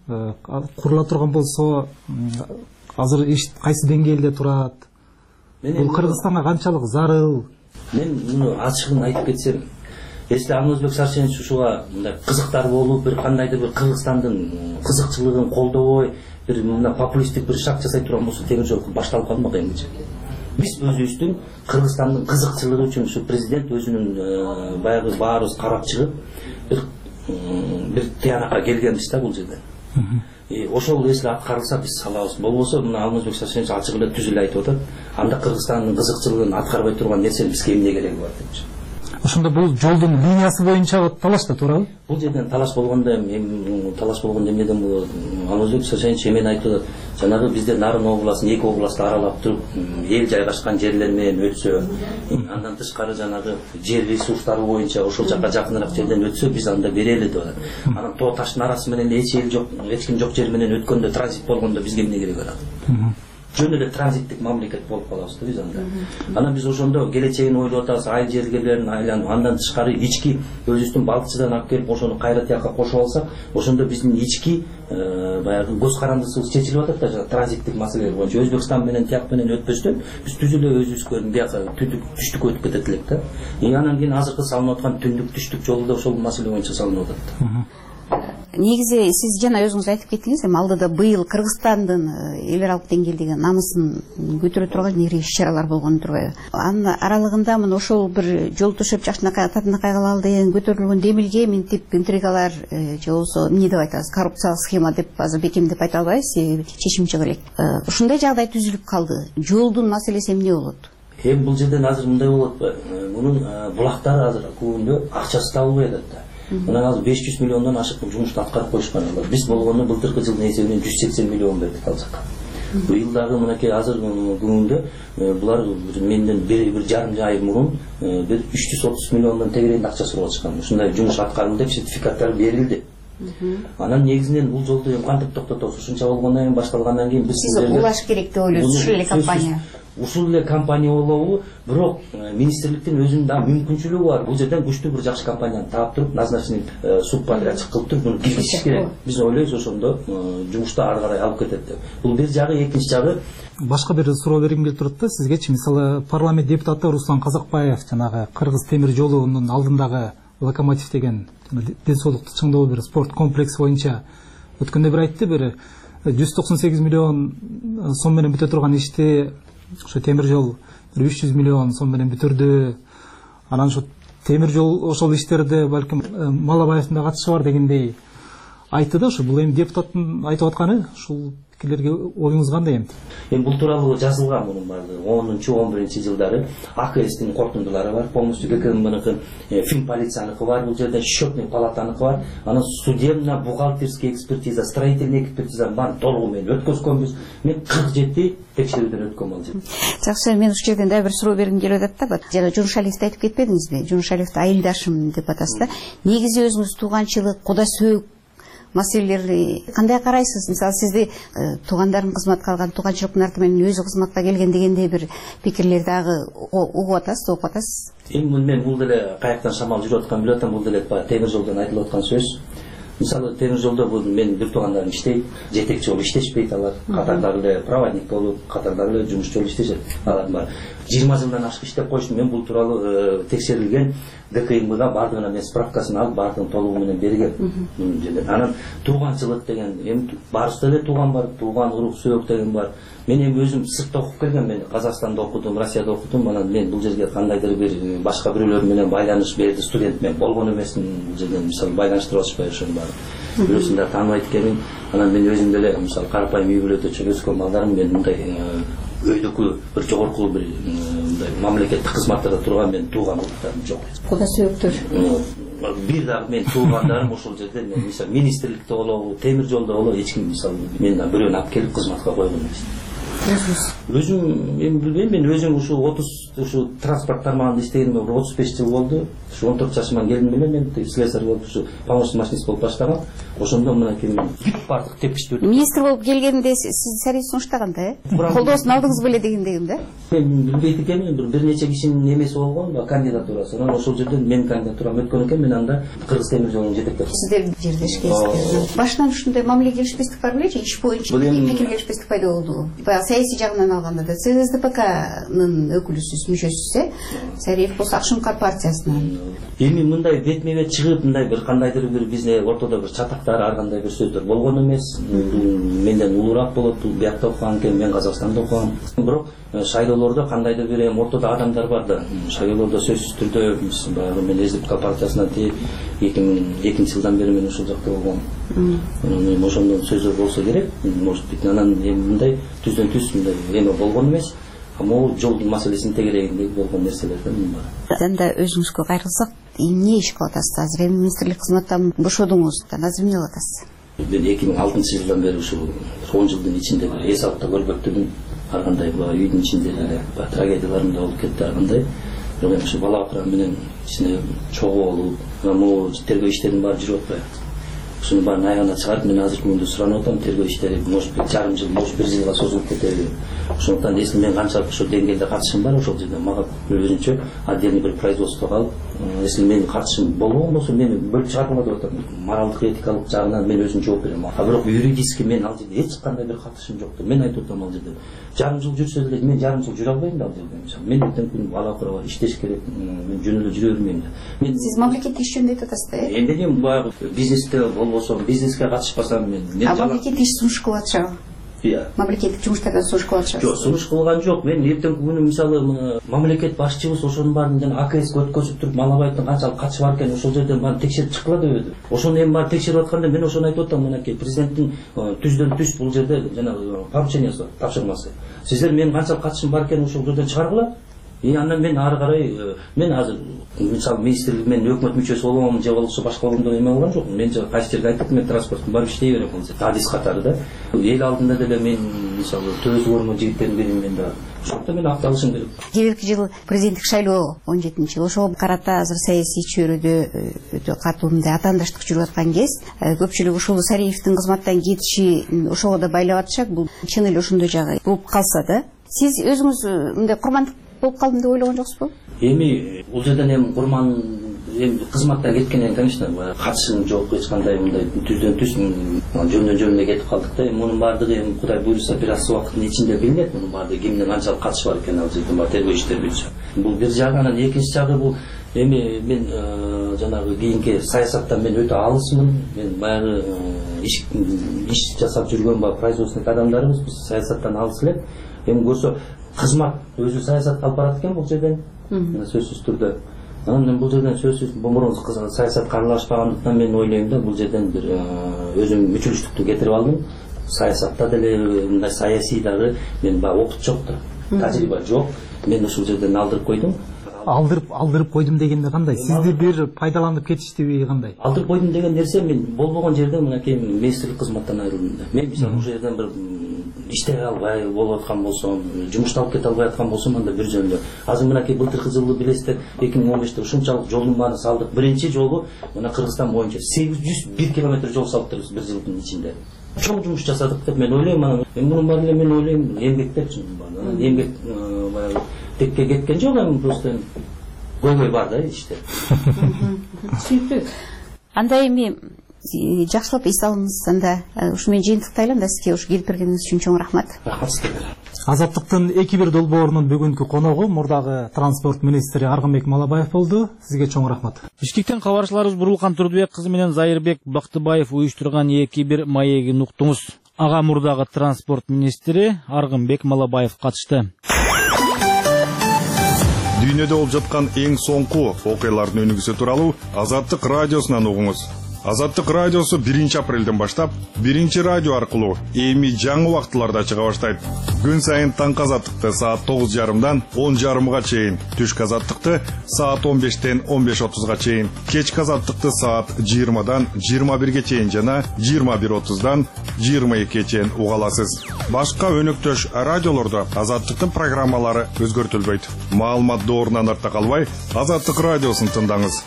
Speaker 8: курула турган болсо, азыр кайсы деңгээлде турат? Бул Кыргызстанга канчалык зарыл?
Speaker 10: Мен муну ачыгын айтып кетсем, если Алмазбек Сарсенович ушуга мындай кызыктар болуп, бир кандайдыр бир Кыргызстандын кызыкчылыгын колдобой, бир мына популисттик бир шаг жасай турган болсо, темир жол башталып калмак эмичи. Биз өзүбүздүн Кыргызстандын кызыкчылыгы үчүн ушу президент өзүнүн баягы баарыбыз карап чыгып, бир бир тыянакка келгенбиз да бул жерде. Ошол эсиле аткарылса биз салабыз. Болбосо мына Алмазбек Сарсенович ачык эле түз эле айтып атат. Анда Кыргызстандын кызыкчылыгын аткарбай турган нерсени бизге эмне кереги бар депчи.
Speaker 8: Ошондо бул жолдун линиясы боюнча талаш да туурабы?
Speaker 10: Бул жерден талаш болгондо эми талаш болгондо эмнеден болот? Алмазбек Сарсенович эмен айтып атат. Жанагы бизде Нарын областын эки областты аралап туруп, эл жайгашкан жерлер менен өтсө, андан тышкары жанагы жер ресурстары боюнча ошол жака жакыныраак жерден өтсө, биз анда берели деп атат. Анан тоо таштын арасы менен эч эл жок, эч ким жок жер менен өткөндө, транзит болгондо бизге эмне кереги бар? Жөн эле транзиттик мамлекет болуп калабыз да биз анда. Анан биз ошондо келечегин ойлоп атабыз, айыл жергерлерин айланып, андан тышкары ички өзүбүздүн балыкчыдан алып келип ошону кайра тияка кошуп алсак, ошондо биздин ички баягы көз карандысыбыз чечилип атат да, жана транзиттик маселелер боюнча Өзбекстан менен тияк менен өтпөстөн биз түз эле өзүбүзгө бияка түштүк өтүп кетет элек да. И анан кийин азыркы салынып аткан түндүк түштүк жолу да ошол маселе боюнча салынып атат.
Speaker 9: Негизи сиз жана өзүңүз айтып кеттиңиз, эми алдыда быйыл Кыргызстандын эл аралык деңгээлдеги намысын көтөрө турган ири иш-чаралар болгон турбайбы? Анын аралыгында мына ошол бир жол төшөп жакшынакай татынакай кылалы деген көтөрүлгөн демилге минтип интригалар же болбосо эмне деп айтабыз, коррупциялык схема деп азыр бекем деп айта албайбыз, себеби чечим чыгып элек. Ушундай жагдай түзүлүп калды. Жолдун маселеси эмне болот?
Speaker 10: Эми бул жерден азыр мындай болот ба? Мунун булактары азыр көбүндө акчасы табылбай атат да. Мына азыр беш жүз миллиондон ашык жумушту аткарып коюшкан. Биз болгондо былтыркы жылдын эсебинен жүз сексен миллион бердик ал жака. Быйыл дагы мынакей азыр күндө булар менден бир жарым ай мурун бир үч жүз отуз миллиондон тегерегинде акча сурап атышкан. Ушундай жумуш аткарылды деп сертификаттар берилди. Анан негизинен бул жолду кантип токтотобуз? Ушунча болгондон кийин башталгандан кийин биз
Speaker 9: сиз улаш керек деп ойлойсуз, ушул эле компания.
Speaker 10: Ушул эле компания болобу, бирок министрликтин өзүнүн да мүмкүнчүлүгү бар. Бул жерден күчтүү бир жакшы компанияны таап туруп, назначенный субподрядчик кылып туруп, буну киргизиш керек. Биз ойлойбуз ошондо жумушту ары карай алып кетет деп. Бул бир жагы, экинчи жагы
Speaker 8: башка бир суроо бергим келип турат да сизгечи. Мисалы, парламент депутаты Руслан Казакбаев жанагы Кыргыз темир жолунун алдындагы Локомотив деген ден соолукту чыңдоо бир спорт комплекси боюнча өткөндө бир айтты, бир жүз токсон сегиз миллион сом менен бүтө турган ишти ошо темир жол үч жүз миллион сом менен бүтүрдү. Анан ошо темир жол ошол иштерде балким Малабаевдин да катышы бар дегендей айтты да. Ошо бул эми депутаттын айтып атканы, ушул пикирлерге оюңуз кандай эми?
Speaker 10: Эми бул тууралуу жазылган мунун баардыгы онунчу он биринчи жылдары А К Стин корутундулары бар, полностью Г К Мныкы, фин полицияныкы бар, бул жерде счетный палатаныкы бар, анан судебно бухгалтерский экспертиза, строительный экспертиза бар, толугу менен өткөзгөнбүз. Мен кырк жети текшерүүдөн өткөм ал жерде.
Speaker 9: Жакшы, мен ушул жерден дагы бир суроо бергим келип атат да. Жана Жумшалиевди айтып кетпедиңизби? Жумшалиевди айылдашым деп атасыз да. Негизи өзүңүз тууганчылык, куда сөөк маселелерди кандай карайсыз? Мисалы сизди туугандарын кызматка алган, тууганчылыктын арты менен өзү кызматка келген дегендей бир пикирлер дагы угуп атасыз, окуп атасыз.
Speaker 10: Эми мен бул деле каяктан шамал жүрүп аткан билип атам, бул деле темир жолдон айтылып аткан сөз. Мисалы темир жолдо бул менин бир туугандарым иштейт, жетекчи болуп иштешпейт алар. Катардагы эле проводник болуп, катардагы эле жумушчу болуп иштешет. Алар бар. жыйырма жылдан ашык иштеп коюштум. Мен бул тууралуу текшерилген ДКМга бардыгына мен справкасын алып, бардыгын толугу менен бергем. Анан тууганчылык деген, эми барыбызда эле тууган бар, тууган урук сөөк деген бар. Мен эми өзүм сыртта окуп келгем, мен Казакстанда окудум, Россияда окудум. Анан мен бул жерге кандайдыр бир башка бирөөлөр менен байланыш берди, студент мен болгон эмесмин. Бул жерден мисалы байланыштырып алышпай ошону бар. Бирөөсүн да тааныбайт экенмин. Анан мен өзүм деле мисалы карапайым үй бүлөдө өскөн балдарым, мен мындай өйдөгү бир жогорку бир мындай мамлекеттик кызматтарда турган мен тууган уруктарым жок.
Speaker 9: Куда сөөктөр?
Speaker 10: Бир дагы мен туугандарым ошол жерде, мен мисалы министрликте болобу, темир жолдо болобу, эч ким мисалы мен бирөөнү алып келип кызматка койгон эмес. Өзүм эми билбейм, мен өзүм ушу отуз ушу транспорт тармагында иштегениме отуз беш жыл болду. Ушу он төрт жашыман келдим эле мен слесарь болуп, ушу помощник машинист болуп баштагам. Ошондо мынакей бардык тепкичтерди.
Speaker 9: Министр болуп келгенде сиз сарай сунуштаганда, э? Колдоосун алдыңыз беле дегендегим да?
Speaker 10: Мен билбейт экенмин, бир нече кишинин эмеси болгон, кандидатурасы. Анан ошол жерден мен кандидатурам өткөн экен, мен анда Кыргыз темир жолунун жетектеп.
Speaker 9: Сиздер жердешкесиз. Башынан ушундай мамиле келишпестик бар белечи? Иш боюнча пикир келишпестик пайда болду. Саясий жагынан алганда да сиз СДПКнын өкүлүсүз, мүчөсүз, э? Сариев болсо Акшумкар партиясынан.
Speaker 10: Эми мындай бетме-бет чыгып, мындай бир кандайдыр бир бизде ортодо бир чатактар, ар кандай бир сөздөр болгон эмес. Менден улуураак болот, бул биякта окуган экен, мен Казакстанда окугам. Бирок шайлоолордо кандайдыр бир эми ортодо адамдар бар да. Шайлоолордо сөзсүз түрдө баягы мен СДПК партиясына эки миң экинчи жылдан бери мен ушул жакта болгом. Анан ошондон сөздөр болсо керек, может быть, анан эми мындай түздөн түз мындай эме болгон эмес. Ама жолдун маселесин тегерегинде болгон нерселерден бар.
Speaker 9: Анда өзүңүзгө кайрылсак, эмне иш кылып атасыз? Азыр эми министрлик кызматтан бошодуңуз, азыр эмне кылып атасыз?
Speaker 10: Мен эки миң алтынчы жылдан бери ушул он жылдын ичинде эс алып көрбөктүмүн. Ар кандай үйдүн ичинде эле трагедияларым да болуп кетти, ар кандай. Бирок ушу бала акырам менен ичине чогуу болуп, могу тергөө иштерин баары жүрүп атпайбы. Ушуну баарын аягына чыгарып, мен азыркы күндө суранып атам, тергөө иштери может быть жарым жыл, может бир жылга созулуп кетеби. Ошондуктан если мен канчалык ошол деңгээлде катышым бар, ошол жерде мага өзүнчө отдельный бир производство калып, если менин катышым болгон болсо, мени бөлүп чыгаргыла деп атам. Моралдык, этикалык жагынан мен өзүм жооп берем. А бирок юридически мен ал жерде эч кандай бир катышым жок. Мен айтып атам, ал жерде жарым жыл жүрсө деле мен жарым жыл жүрө албайм да ал жерде. Мен эртең күнү бала курабар иштеш керек, мен жөн эле жүрө бермейм да.
Speaker 9: Сиз мамлекеттик иш жөнүндө айтып атасыз да, э?
Speaker 10: Эми мен баягы бизнесте болбосом, бизнеске катышпасам мен.
Speaker 9: А мамлекеттик иш сунуш кылып атышабы? Мамлекеттик жумуштардан сунуш кылып атышабы?
Speaker 10: Жок, сунуш кылган жок. Мен эртең күнү мисалы мамлекет башчыбыз ошонун баарын АКС өткөзүп туруп, Малабаевдин канчалык катышы бар экен, ошол жерден баарын текшерип чыккыла дебеди. Ошону эми баары текшерип атканда мен ошону айтып атам, мынакей президенттин түздөн түз бул жерде жанагы поручениясы бар, тапшырмасы. Сиздер менин канчалык катышым бар экенин ошол жерден чыгаргыла. И андан мен ары карай мен азыр мисалы министрлик мен өкмөт мүчөсү болом же болбосо башка болгондо эме болгон жок. Мен кайсы жерде айттым, мен транспорттун барып иштей берем болчу. Адис катары да. Эл алдында деле мен мисалы төбөсү көрмө жигиттердин бири мен да. Ошондо мен акталышым керек.
Speaker 9: Келерки жылы президенттик шайлоо он жетинчи ошого карата азыр саясий чөйрөдө өтө катуу мындай атаандаштык жүрүп аткан кез, көпчүлүк ушул Сариевдин кызматтан кетиши ошого да байлап атышат. Бул чын эле ошондой жагы болуп калса да, сиз өзүңүз мындай курмандык болуп калдым деп ойлогон жоксузбу?
Speaker 10: Эми бул жерден эми курман эми кызматтан кеткенен конечно катышым жок, эч кандай мындай түздөн түз жөндөн жөнүндө кетип калдык да. Эми мунун баардыгы эми Кудай буйруса бир аз убакыттын ичинде билинет, мунун баардыгы кимдин канчалык катышы бар экени ал жерде бар тергөө иштери боюнча. Бул бир жагы. Анан экинчи жагы бул эми мен жанагы кийинки саясаттан мен өтө алысмын. Мен баягы иш иш жасап жүргөн баягы производственный адамдарыбыз, биз саясаттан алыс элек. Эми көрсө кызмат өзү саясатка алып барат экен бул жерден, сөзсүз түрдө. Анан бул жерден сөзсүз мурун саясатка аралашпагандыктан мен ойлойм да, бул жерден бир өзүм мүчүлүштүктү кетирип алдым. Саясатта деле мындай саясий дагы мен баягы опыт жок да, тажрыйба жок. Мен ушул жерден алдырып койдум.
Speaker 8: Алдырып алдырып койдум дегенде кандай? Сизди бир пайдаланып кетиштиби кандай?
Speaker 10: Алдырып койдум деген нерсе мен болбогон жерде мынакей министрлик кызматтан айрылдым да. Мен мисалы ушул жерден бир иштей албай болуп аткан болсом, жумуштан алып кете албай аткан болсом, анда бир жөнүндө. Азыр мынакей былтыркы жылы билесиздер, эки миң он беште ушунчалык жолдун баарын салдык. Биринчи жолу мына Кыргызстан боюнча сегиз жүз бир километр жол салыптырбыз бир жылдын ичинде. Чоң жумуш жасадык деп мен ойлойм. Анан мунун баары эле мен ойлойм, эмгектер чын. Эмгек баягы текке кеткен жок, эми просто көйгөй бар да иштер.
Speaker 9: Сүйүктүү. Анда эми жакшылап эс алыңыз, анда ушу мен жыйынтыктайлам да сизге ушу келип бергениңиз үчүн чоң рахмат.
Speaker 10: Рахмат сизге.
Speaker 8: Азаттыктын эки бир долбоорунун бүгүнкү коногу мурдагы транспорт министри Аргынбек Малабаев болду. Сизге чоң рахмат.
Speaker 1: Бишкектен кабарчыларыбыз Бурулкан Турдубек кызы менен Зайырбек Бактыбаев уюштурган эки бир маегин уктуңуз. Ага мурдагы транспорт министри Аргынбек Малабаев катышты.
Speaker 11: Дүйнөдө болуп жаткан эң соңку окуялардын өнүгүүсү тууралуу Азаттык радиосунан угуңуз. Азаттык радиосу биринчи апрелден баштап биринчи радио аркылуу эми жаңы убактыларда чыга баштайт. Күн сайын таңкы Азаттыкты саат тогуз жарымдан он жарымга чейин, түшкү Азаттыкты саат он бештен он беш отузга чейин, кечки Азаттыкты саат жыйырмадан жыйырма бирге чейин жана жыйырма бир отуздан жыйырма экиге чейин уга аласыз. Башка өнөктөш радиолордо Азаттыктын программалары өзгөртүлбөйт. Маалымат доорунан артта калбай, Азаттык радиосун тыңдаңыз.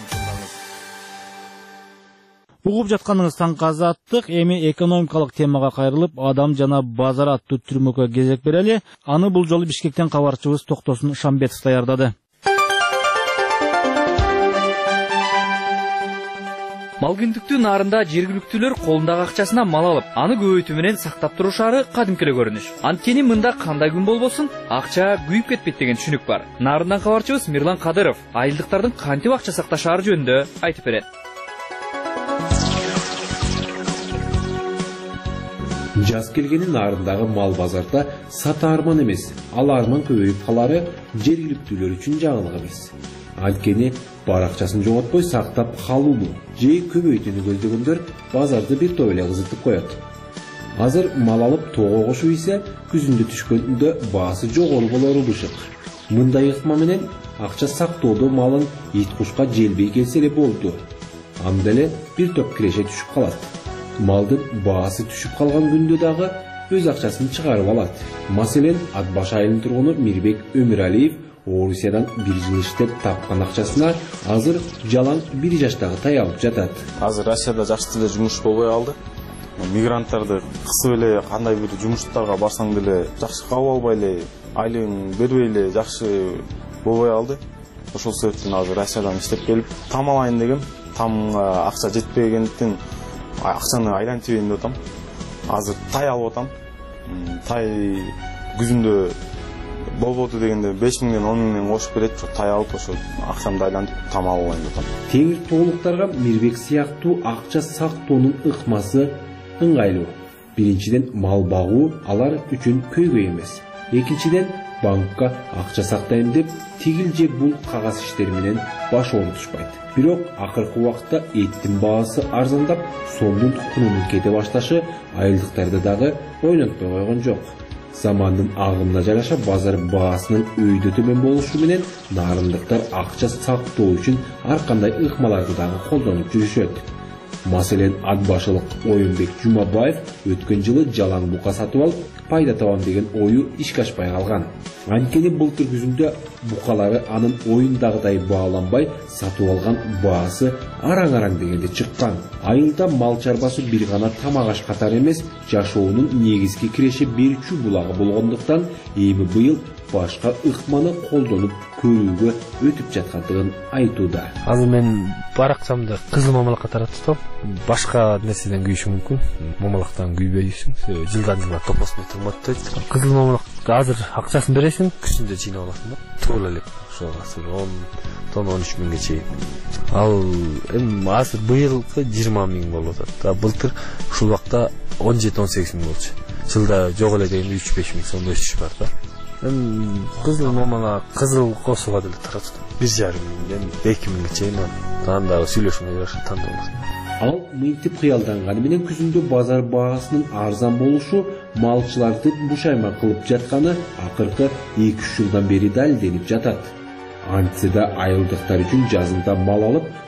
Speaker 1: Угуп жатканыңыз таңкы Азаттык, эми экономикалык темага кайрылып, адам жана базар аттуу түрмөккө кезек берели. Аны бул жолу Бишкектен кабарчыбыз Токтосун Шамбетов даярдады.
Speaker 12: Малгүндүктүн нарында жергиликтүүлөр колундагы акчасына мал алып, аны көбөйтүү менен сактап турушары кадимки эле көрүнүш. Анткени мында кандай күн болбосун, акча күйүп кетпейт деген түшүнүк бар. Нарындан кабарчыбыз Мирлан Кадыров айылдыктардын кантип акча сакташаары жөнүндө айтып берет.
Speaker 13: Жаз келгени нарындагы мал базарда сата арман эмес, ал арман көбөйүп калары жергиликтүүлөр үчүн жаңылык эмес. Анткени бар акчасын жоготпой сактап калууну же көбөйтүүнү көздөгөндөр базарды бир топ эле кызытып коет. Азыр мал алып тоого кошуп ийсе, күзүндө түшкөндө баасы жогору болору бышык. Мындай ыкма менен акча сактоодо малын ит кушка желбей келсе эле болду. Анда эле бир топ киреше түшүп калат. Малдын баасы түшүп калган күндө дагы өз акчасын чыгарып алат. Маселен, Ат баш айылынын тургуну Мирбек Өмүралиев Орусиядан бир жыл иштеп тапкан акчасына азыр жалаң бир жаштагы таялып жатат.
Speaker 14: Азыр Россияда жакшы деле жумуш болбой алды. Мигранттарды кысып эле кандай бир жумуштарга барсаң деле жакшы кабыл албай эле, айлыгын бербей эле жакшы болбой алды. Ошол себептен азыр Россиядан иштеп келип, там алайын дегем. Тамга акча жетпегендиктен акчаны айлантыбайын деп атам. Азыр тай алып атам. Тай күзүндө болбоду дегенде беш миңден он миңден кошуп берет. Тай алып ошо акчамды айлантып там алып алайын деп атам.
Speaker 13: Теңир тоолуктарга Мирбек сыяктуу акча сактоонун ыкмасы ыңгайлуу. Биринчиден мал багуу алар үчүн көйгөй эмес. Экинчиден банкка акча сактайм деп тигил же бул кагаз иштери менен баш оорутушпайт. Бирок акыркы убакытта эттин баасы арзандап, сомдун кунунун кете башташы айылдыктарды дагы ойлонтпой койгон жок. Замандын агымына жараша базар баасынын өйдө төмөн болушу менен нарындыктар акча сактоо үчүн ар кандай ыкмаларды дагы колдонуп жүрүшөт. Маселен, Атбашылык Оюнбек Жумабаев өткөн жылы жалаң бука сатып алып, пайда табам деген ою ишке ашпай калган. Анткени былтыр күзүндө букалары анын оюндагыдай бааланбай сатып алган баасы араң-араң дегенде чыккан. Айылда мал чарбасы бир гана тамак аш катары эмес, жашоонун негизги киреше берүүчү булагы болгондуктан эми быйыл башка ыкманы колдонуп көрүүгө өтүп жаткандыгын айтууда.
Speaker 15: Азыр мен бар акчамды кызыл мамалакка таратып, башка нерседен күйүшүм мүмкүн. Мамалактан күйбөйсүң, жылдан жылга топосуна тырматтайт. Кызыл мамалакка азыр акчасын бересиң, күзүндө жыйнап аласың да. Туура эле ошо он тонна он үч миңге чейин. Ал эми азыр быйылкы жыйырма миң болуп атат. Былтыр ушул убакта он жети он сегиз миң болчу. Жылда жок эле дегенде үч беш миң сом өсүш бар да. Эми кызыл мамала кызыл косуга деле таратып бир жарым миңден эки миңге чейин анда сүйлөшүүгө жараша тандалат.
Speaker 13: Ал мынтип кыялданганы менен күзүндө базар баасынын арзан болушу малчыларды бушайма кылып жатканы акыркы эки үч жылдан бери далилденип жатат. Антсе да айылдыктар үчүн жазында мал алып,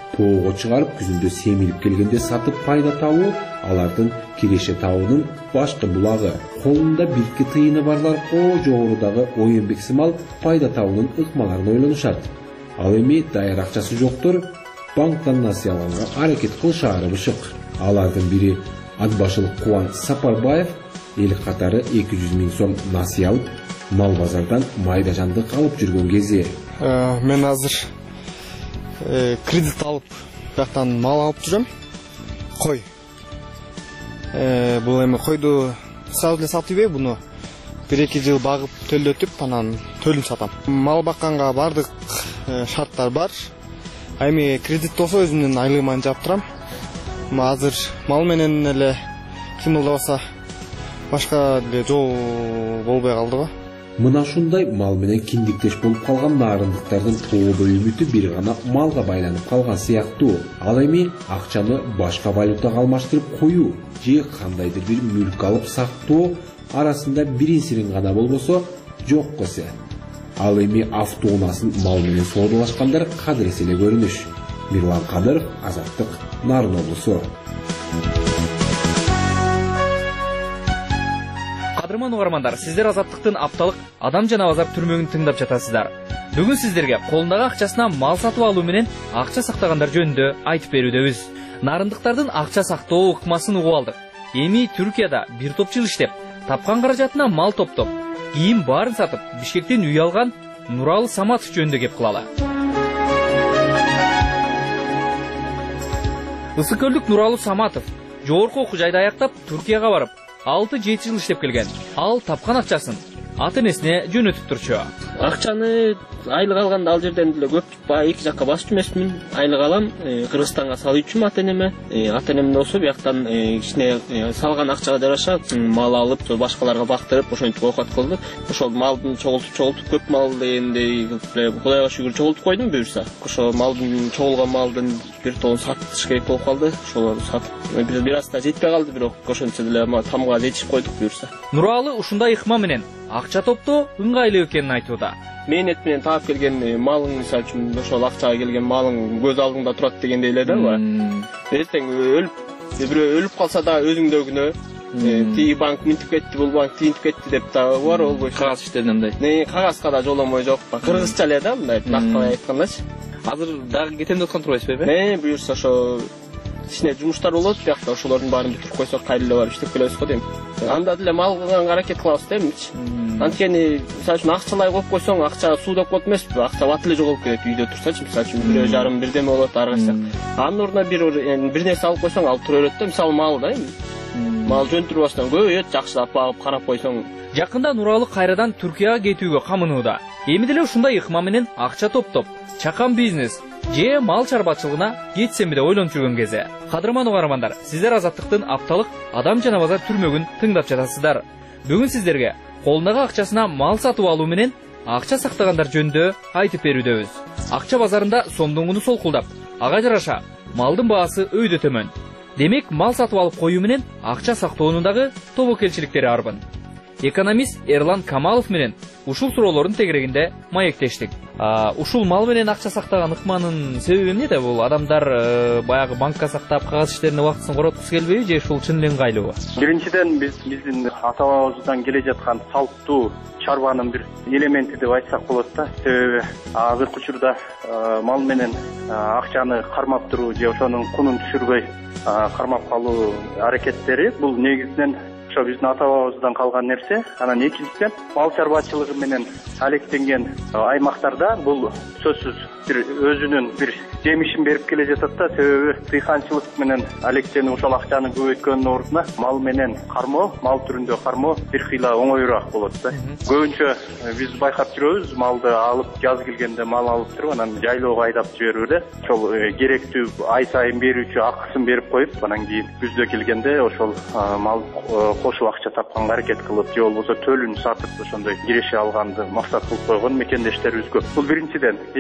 Speaker 13: тоого чыгарып күзүндө семирип келгенде сатып пайда табуу алардын киреше табуунун башкы булагы. Колунда бирки тыйыны барлар о жогорудагы оюнбек сымал пайда табуунун ыкмаларын ойлонушат. Ал эми даяр акчасы жоктор банктан насыя алганга аракет кылышаары бышык. Алардын бири Атбашылык Кубан Сапарбаев эл катары эки жүз миң сом насыя алып, мал базардан майда жандык алып жүргөн кези.
Speaker 16: Мен азыр кредит алып, бияктан мал алып жүрөм. Кой. Бул эми койду сразу эле сатып ийбей, буну бир эки жыл багып төлөтүп, анан төлүн сатам. Мал бакканга бардык шарттар бар. Эми кредит болсо өзүмдүн айлыгыман жаап турам. Азыр мал менен эле кимылдабаса башка деле жол болбой калдыбы?
Speaker 13: Мына ушундай мал менен киндиктеш болуп калган нарындыктардын тоодо үмүтү бир гана малга байланып калган сыяктуу. Ал эми акчаны башка валютага алмаштырып коюу же кандайдыр бир мүлк алып сактоо арасында биринсирин гана болбосо жок кесе. Ал эми автоунаасын мал менен соодалашкандар кадыресе эле көрүнүш. Мирлан Кадыров, Азаттык, Нарын облусу.
Speaker 12: Кадырман угармандар, сиздер Азаттыктын апталык адам жана базар түрмөгүн тыңдап жатасыздар. Бүгүн сиздерге колундагы акчасына мал сатып алуу менен акча сактагандар жөнүндө айтып берүүдөбүз. Нарындыктардын акча сактоо ыкмасын угуп алдык. Эми Түркияда бир топ жыл иштеп, тапкан каражатына мал топтоп, кийин баарын сатып, Бишкектен үй алган Нуралы Саматов жөнүндө кеп кылалы. Ысыкөлдүк Нуралы Саматов жогорку окуу жайды аяктап Түркияга барып, алты жети жыл иштеп келген. Ал тапкан акчасын ата-энесине жөнөтүп турчу.
Speaker 17: Акчаны айлык алганда ал жерден деле көп эки жакка басып эмесмин. Айлык алам, Кыргызстанга салуучумун ата-энеме. Ата-энем болсо бияктан кичине салган акчага жараша мал алып, башкаларга бактырып, ошентип оокат кылды. Ошол малдын чогултуп чогултуп көп мал дегенде Кудайга шүгүр чогултуп койдум буюрса. Ошол малдын чогулган малдын бир тобун сатыш керек болуп калды. Ошол сатып бир аста жетпей калды, бирок ошентсе деле тамга жетишип койдук буюрса.
Speaker 12: Нуралы ушундай ыкма менен акча топтоо ыңгайлуу экенин айтууда.
Speaker 17: Мээнет менен таап келген малың, мисалы үчүн ошол акчага келген малың көз алдыңда турат дегендей эле да. Эртең өлүп, бирөө өлүп калса да өзүңдө күнөө. Тиги банк минтип кетти, бул банк тиинтип кетти деп да бар болбойт.
Speaker 12: Кагаз иштеринде мындай.
Speaker 17: Не, кагазга да жоломой жок. Кыргызча эле да мындай, накталай айткандачы.
Speaker 12: Азыр дагы кетем деп аткан турбайсызбы?
Speaker 17: Э, буюрса ошо кичине жумуштар болот, биякта ошолордун баарын бүтүрүп койсок кайра эле барып иштеп келебиз го дейм. Анда деле мал кылганга аракет кылабыз деймичи. Анткени мисалы үчүн акчалай коюп койсоң, акча суудап болот эмеспи? Акча бат эле жоголуп кетет үйдө турсачы, мисалы үчүн бирөө жарым бирдеме болот ар кайсы. Анын ордуна бир бир нерсе алып койсоң, алып тура берет да, мисалы мал да эми. Мал жөнтүрүп астан көбөйөт, жакшылап багып карап койсоң.
Speaker 12: Жакында Нуралы кайрадан Түркияга кетүүгө камынууда. Эми деле ушундай ыкма менен акча топтоп, чакан бизнес же мал чарбачылыгына кетсем деп ойлонуп жүргөн кези. Кадырман угармандар, сиздер Азаттыктын апталык адам жана базар түрмөгүн тыңдап жатасыздар. Бүгүн сиздерге колундагы акчасына мал сатып алуу менен акча сактагандар жөнүндө айтып берүүдөбүз. Акча базарында сомдун куну солкулдап, ага жараша малдын баасы өйдө төмөн. Демек, мал сатып алып коюу менен акча сактоонун дагы тобокелчиликтери арбын. Экономист Эрлан Камалов менен ушул суроолордун тегерегинде маектештик. Ушул мал менен акча сактаган ыкманын себеби эмнеде? Бул адамдар баягы банкка сактап, кагаз иштерине убактысын короткусу келбейби же ушул чын эле ыңгайлуубу?
Speaker 3: Биринчиден биз биздин ата-бабабыздан келе жаткан салттуу чарбанын бир элементи деп айтсак болот да. Себеби азыркы учурда мал менен акчаны кармап туруу же ошонун кунун түшүрбөй кармап калуу аракеттери бул негизинен ошо биздин ата-бабабыздан калган нерсе. Анан экинчиден мал чарбачылыгы менен алектенген аймактарда бул сөзсүз бир өзүнүн бир жемишин берип келе жатат да. Себеби дыйканчылык менен алектенип ошол акчаны көбөйткөндүн ордуна мал менен кармоо, мал түрүндө кармоо бир кыйла оңоюраак болот да. Көбүнчө биз байкап жүрөбүз, малды алып жаз келгенде мал алып туруп, анан жайлоого айдап жиберип эле ошол керектүү ай сайын берүүчү акысын берип коюп, анан кийин күздө келгенде ошол мал кошуп акча тапканга аракет кылып, же болбосо төлүн сатып ошондой киреше алганды максат кылып койгон мекендештерибиз көп. Бул биринчиден. Экинчиден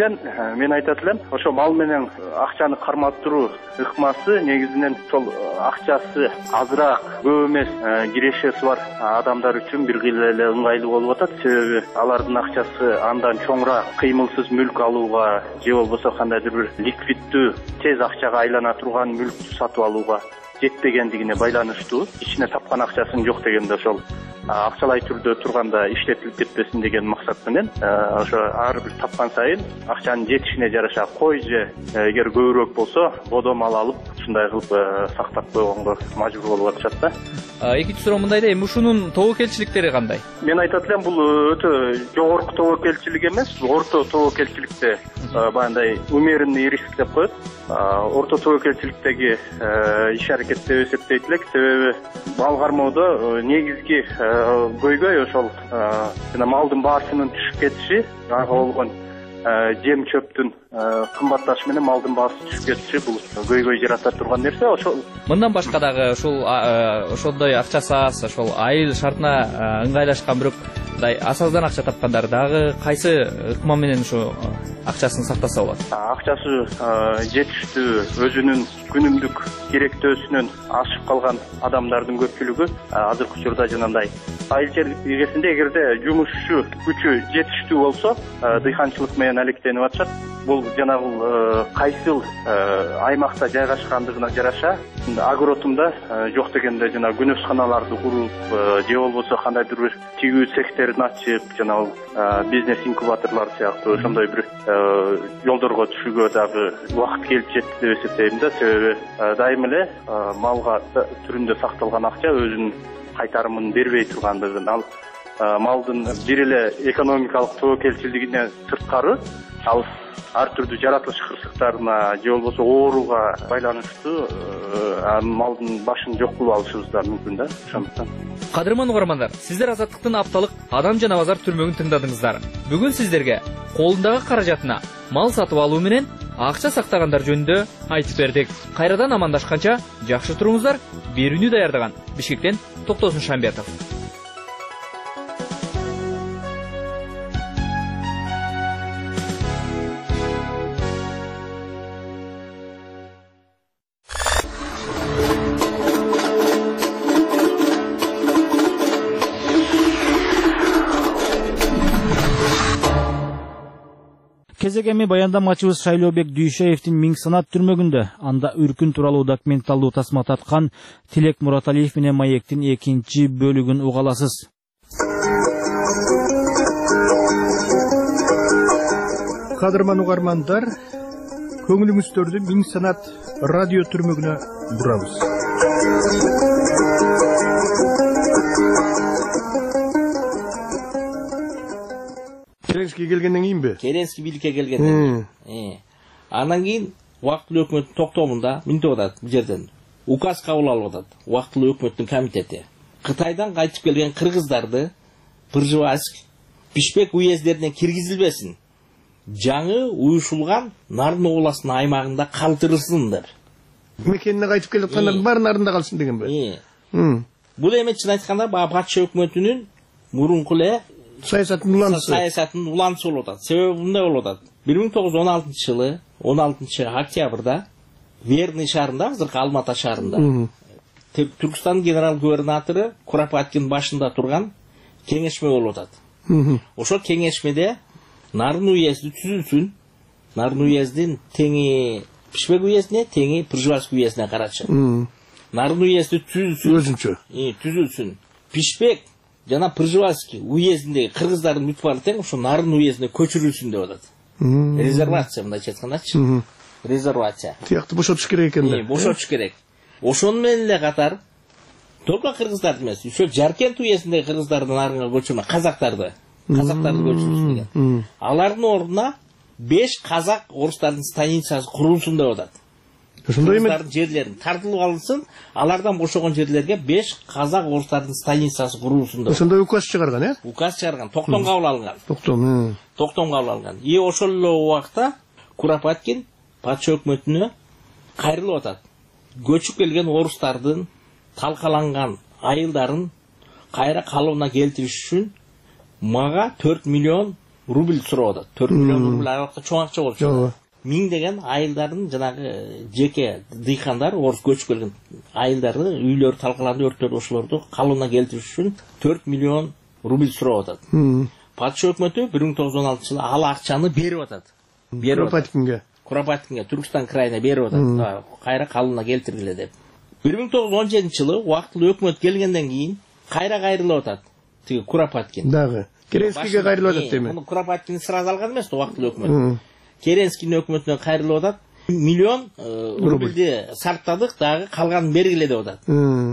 Speaker 3: элен мен айтат элем, ошо мал менен акчаны кармап туруу ыкмасы негизинен ошол акчасы азыраак көп эмес кирешеси бар адамдар үчүн бир кыйла эле ыңгайлуу болуп атат. Себеби алардын акчасы андан чоңураак кыймылсыз мүлк алууга же болбосо кандайдыр бир ликвиддүү тез акчага айлана турган мүлктү сатып алууга жетпегендигине байланыштуу. Ичине тапкан акчасын жок дегенде ошол акчалай түрдө турганда иштетилип кетпесин деген максат менен ошо ар бир тапкан сайын акчанын жетишине жараша кой же эгер көбүрөөк болсо бодо мал алып ушундай кылып сактап койгонго мажбур болуп атышат да.
Speaker 12: Экинчи суроо мындай да, эми ушунун тобокелчиликтери кандай?
Speaker 3: Мен айтат элем, бул өтө жогорку тобокелчилик эмес, орто тобокелчиликте баягындай умеренный риск деп коет. Орто тобокелчиликтеги иш аракет деп эсептейт элек. Себеби мал кармоодо негизги көйгөй ошол жана малдын баасынын түшүп кетиши, ага болгон жем чөптүн кымбатташы менен малдын баасы түшүп кетиши бул көйгөй жарата турган нерсе. Ошол
Speaker 12: мындан башка дагы ушул ошондой акчасы аз, ошол айыл шартына ыңгайлашкан бирок мындай асаздан акча тапкандар дагы кайсы ыкма менен ушу акчасын сактаса болот?
Speaker 3: Акчасы жетиштүү, өзүнүн күнүмдүк керектөөсүнөн ашып калган адамдардын көпчүлүгү азыркы учурда жанагындай айыл чергесинде эгерде жумушчу күчү жетиштүү болсо дыйканчылык менен алектенип атышат. Бул жанагы кайсыл аймакта жайгашкандыгына жараша агротумда жок дегенде жана күнөсканаларды куруп же болбосо кандайдыр бир тигүү цехтерин ачып, жанагы бизнес инкубаторлор сыяктуу ошондой бир жолдорго түшүүгө дагы убакыт келип жетти деп эсептейм да. Себеби дайым эле малга түрүндө сакталган акча өзүнүн кайтарымын бербей тургандыгын, ал малдын бир эле экономикалык тобокелчилигине сырткары ал ар түрдүү жаратылыш кырсыктарына же болбосо ооруга байланыштуу малдын башын жок кылып алышыбыз да мүмкүн да. Ошондуктан
Speaker 12: кадырман угармандар, сиздер Азаттыктын апталык Адам жана базар түрмөгүн тыңдадыңыздар. Бүгүн сиздерге колундагы каражатына мал сатып алуу менен акча сактагандар жөнүндө айтып бердик. Кайрадан амандашканча жакшы туруңуздар. Берүүнү даярдаган Бишкектен Токтосун Шамбетов.
Speaker 1: Кезегеми баяндамачыбыз Шайлообек Дүйшеевдин Миң Санат түрмөгүндө анда үркүн тууралуу документалдуу тасма таткан Тилек Мураталиев менен маектин экинчи бөлүгүн угаласыз.
Speaker 2: Кадырман угармандар, көңүлүңүздөрдү Миң Санат радио түрмөгүнө бурабыз.
Speaker 18: Керенский келгенден кийин бе?
Speaker 19: Керенский бийликке келгенден кийин. Андан кийин убактылуу өкмөттүн токтомунда минтип атат, бул жерден указ кабыл алып атат. Убактылуу өкмөттүн комитети Кытайдан кайтып келген кыргыздарды Пржевальск, Бишкек уездерине киргизилбесин, жаңы уюшулган Нарын областынын аймагында калтырылсын деп.
Speaker 18: Мекенине кайтып келип аткандардын баары Нарында калсын деген бе?
Speaker 19: Бул эми чын айтканда баягы патша өкмөтүнүн мурунку эле
Speaker 18: саясаттын уланысы.
Speaker 19: Саясаттын уланысы болуп атат. Себеби мындай болуп атат. бир миң тогуз жүз он алтынчы жылы он алтынчы октябрда Верный шаарында, азыркы Алматы шаарында, Түркстан генерал губернатору Куропаткин башында турган кеңешме болуп атат. Ошол кеңешмеде Нарын уезди түзүлсүн. Нарын уездин теңи Бишкек уездине, теңи Пржевальск уездине карачы. Нарын уезди түзүлсүн.
Speaker 18: Өзүнчө.
Speaker 19: Түзүлсүн. Бишкек жана Пржевальск уездиндеги кыргыздардын бүт баары тең ошо Нарын уездине көчүрүлсүн деп атат. Резервация мындайча айткандачы. Резервация.
Speaker 18: Тиякты бошотуш керек экен да.
Speaker 19: Бошотуш керек. Ошону менен эле катар только кыргыздарды эмес, ошо Жаркент уездиндеги кыргыздардын нарынга көчүрмө, казактарды, казактарды көчүрүлсүн деген. Алардын ордуна беш казак орустардын станицасы курулсун деп атат.
Speaker 18: Ошондой эме
Speaker 19: жерлерин тартылып алынсын, алардан бошогон жерлерге беш казак орустардын станицасы курулсун деп.
Speaker 18: Ошондой указ чыгарган, э?
Speaker 19: Указ чыгарган, токтом кабыл алынган.
Speaker 18: Токтом,
Speaker 19: токтом кабыл алынган. И ошол эле убакта Куропаткин патша өкмөтүнө кайрылып атат. Көчүп келген орустардын талкаланган айылдарын кайра калыбына келтириш үчүн мага төрт миллион рубль сурап атат. төрт миллион рубль аябакта чоң акча болчу. Миңдеген айылдардын жанагы жеке дыйкандар, орус көчүп келген айылдарды, үйлөр талкаланды, өрттөрдү, ошолорду калыбына келтириш үчүн төрт миллион рубль сурап атат. Патша өкмөтү бир миң тогуз жүз он алтынчы жылы ал акчаны берип атат.
Speaker 18: Куропаткинге.
Speaker 19: Куропаткинге, Түркстан крайына берип атат. Кайра калыбына келтиргиле деп. бир миң тогуз жүз он жетинчи жылы убактылуу өкмөт келгенден кийин кайра кайрылып атат. Тиги Куропаткин.
Speaker 18: Дагы. Керенскийге кайрылып атат деме.
Speaker 19: Муну Куропаткин сразу алган эмес, убактылуу өкмөт. Керенскийдин өкмөтүнө кайрылып атат. Миллион рубльди сарптадык, дагы калганын бергиле деп атат.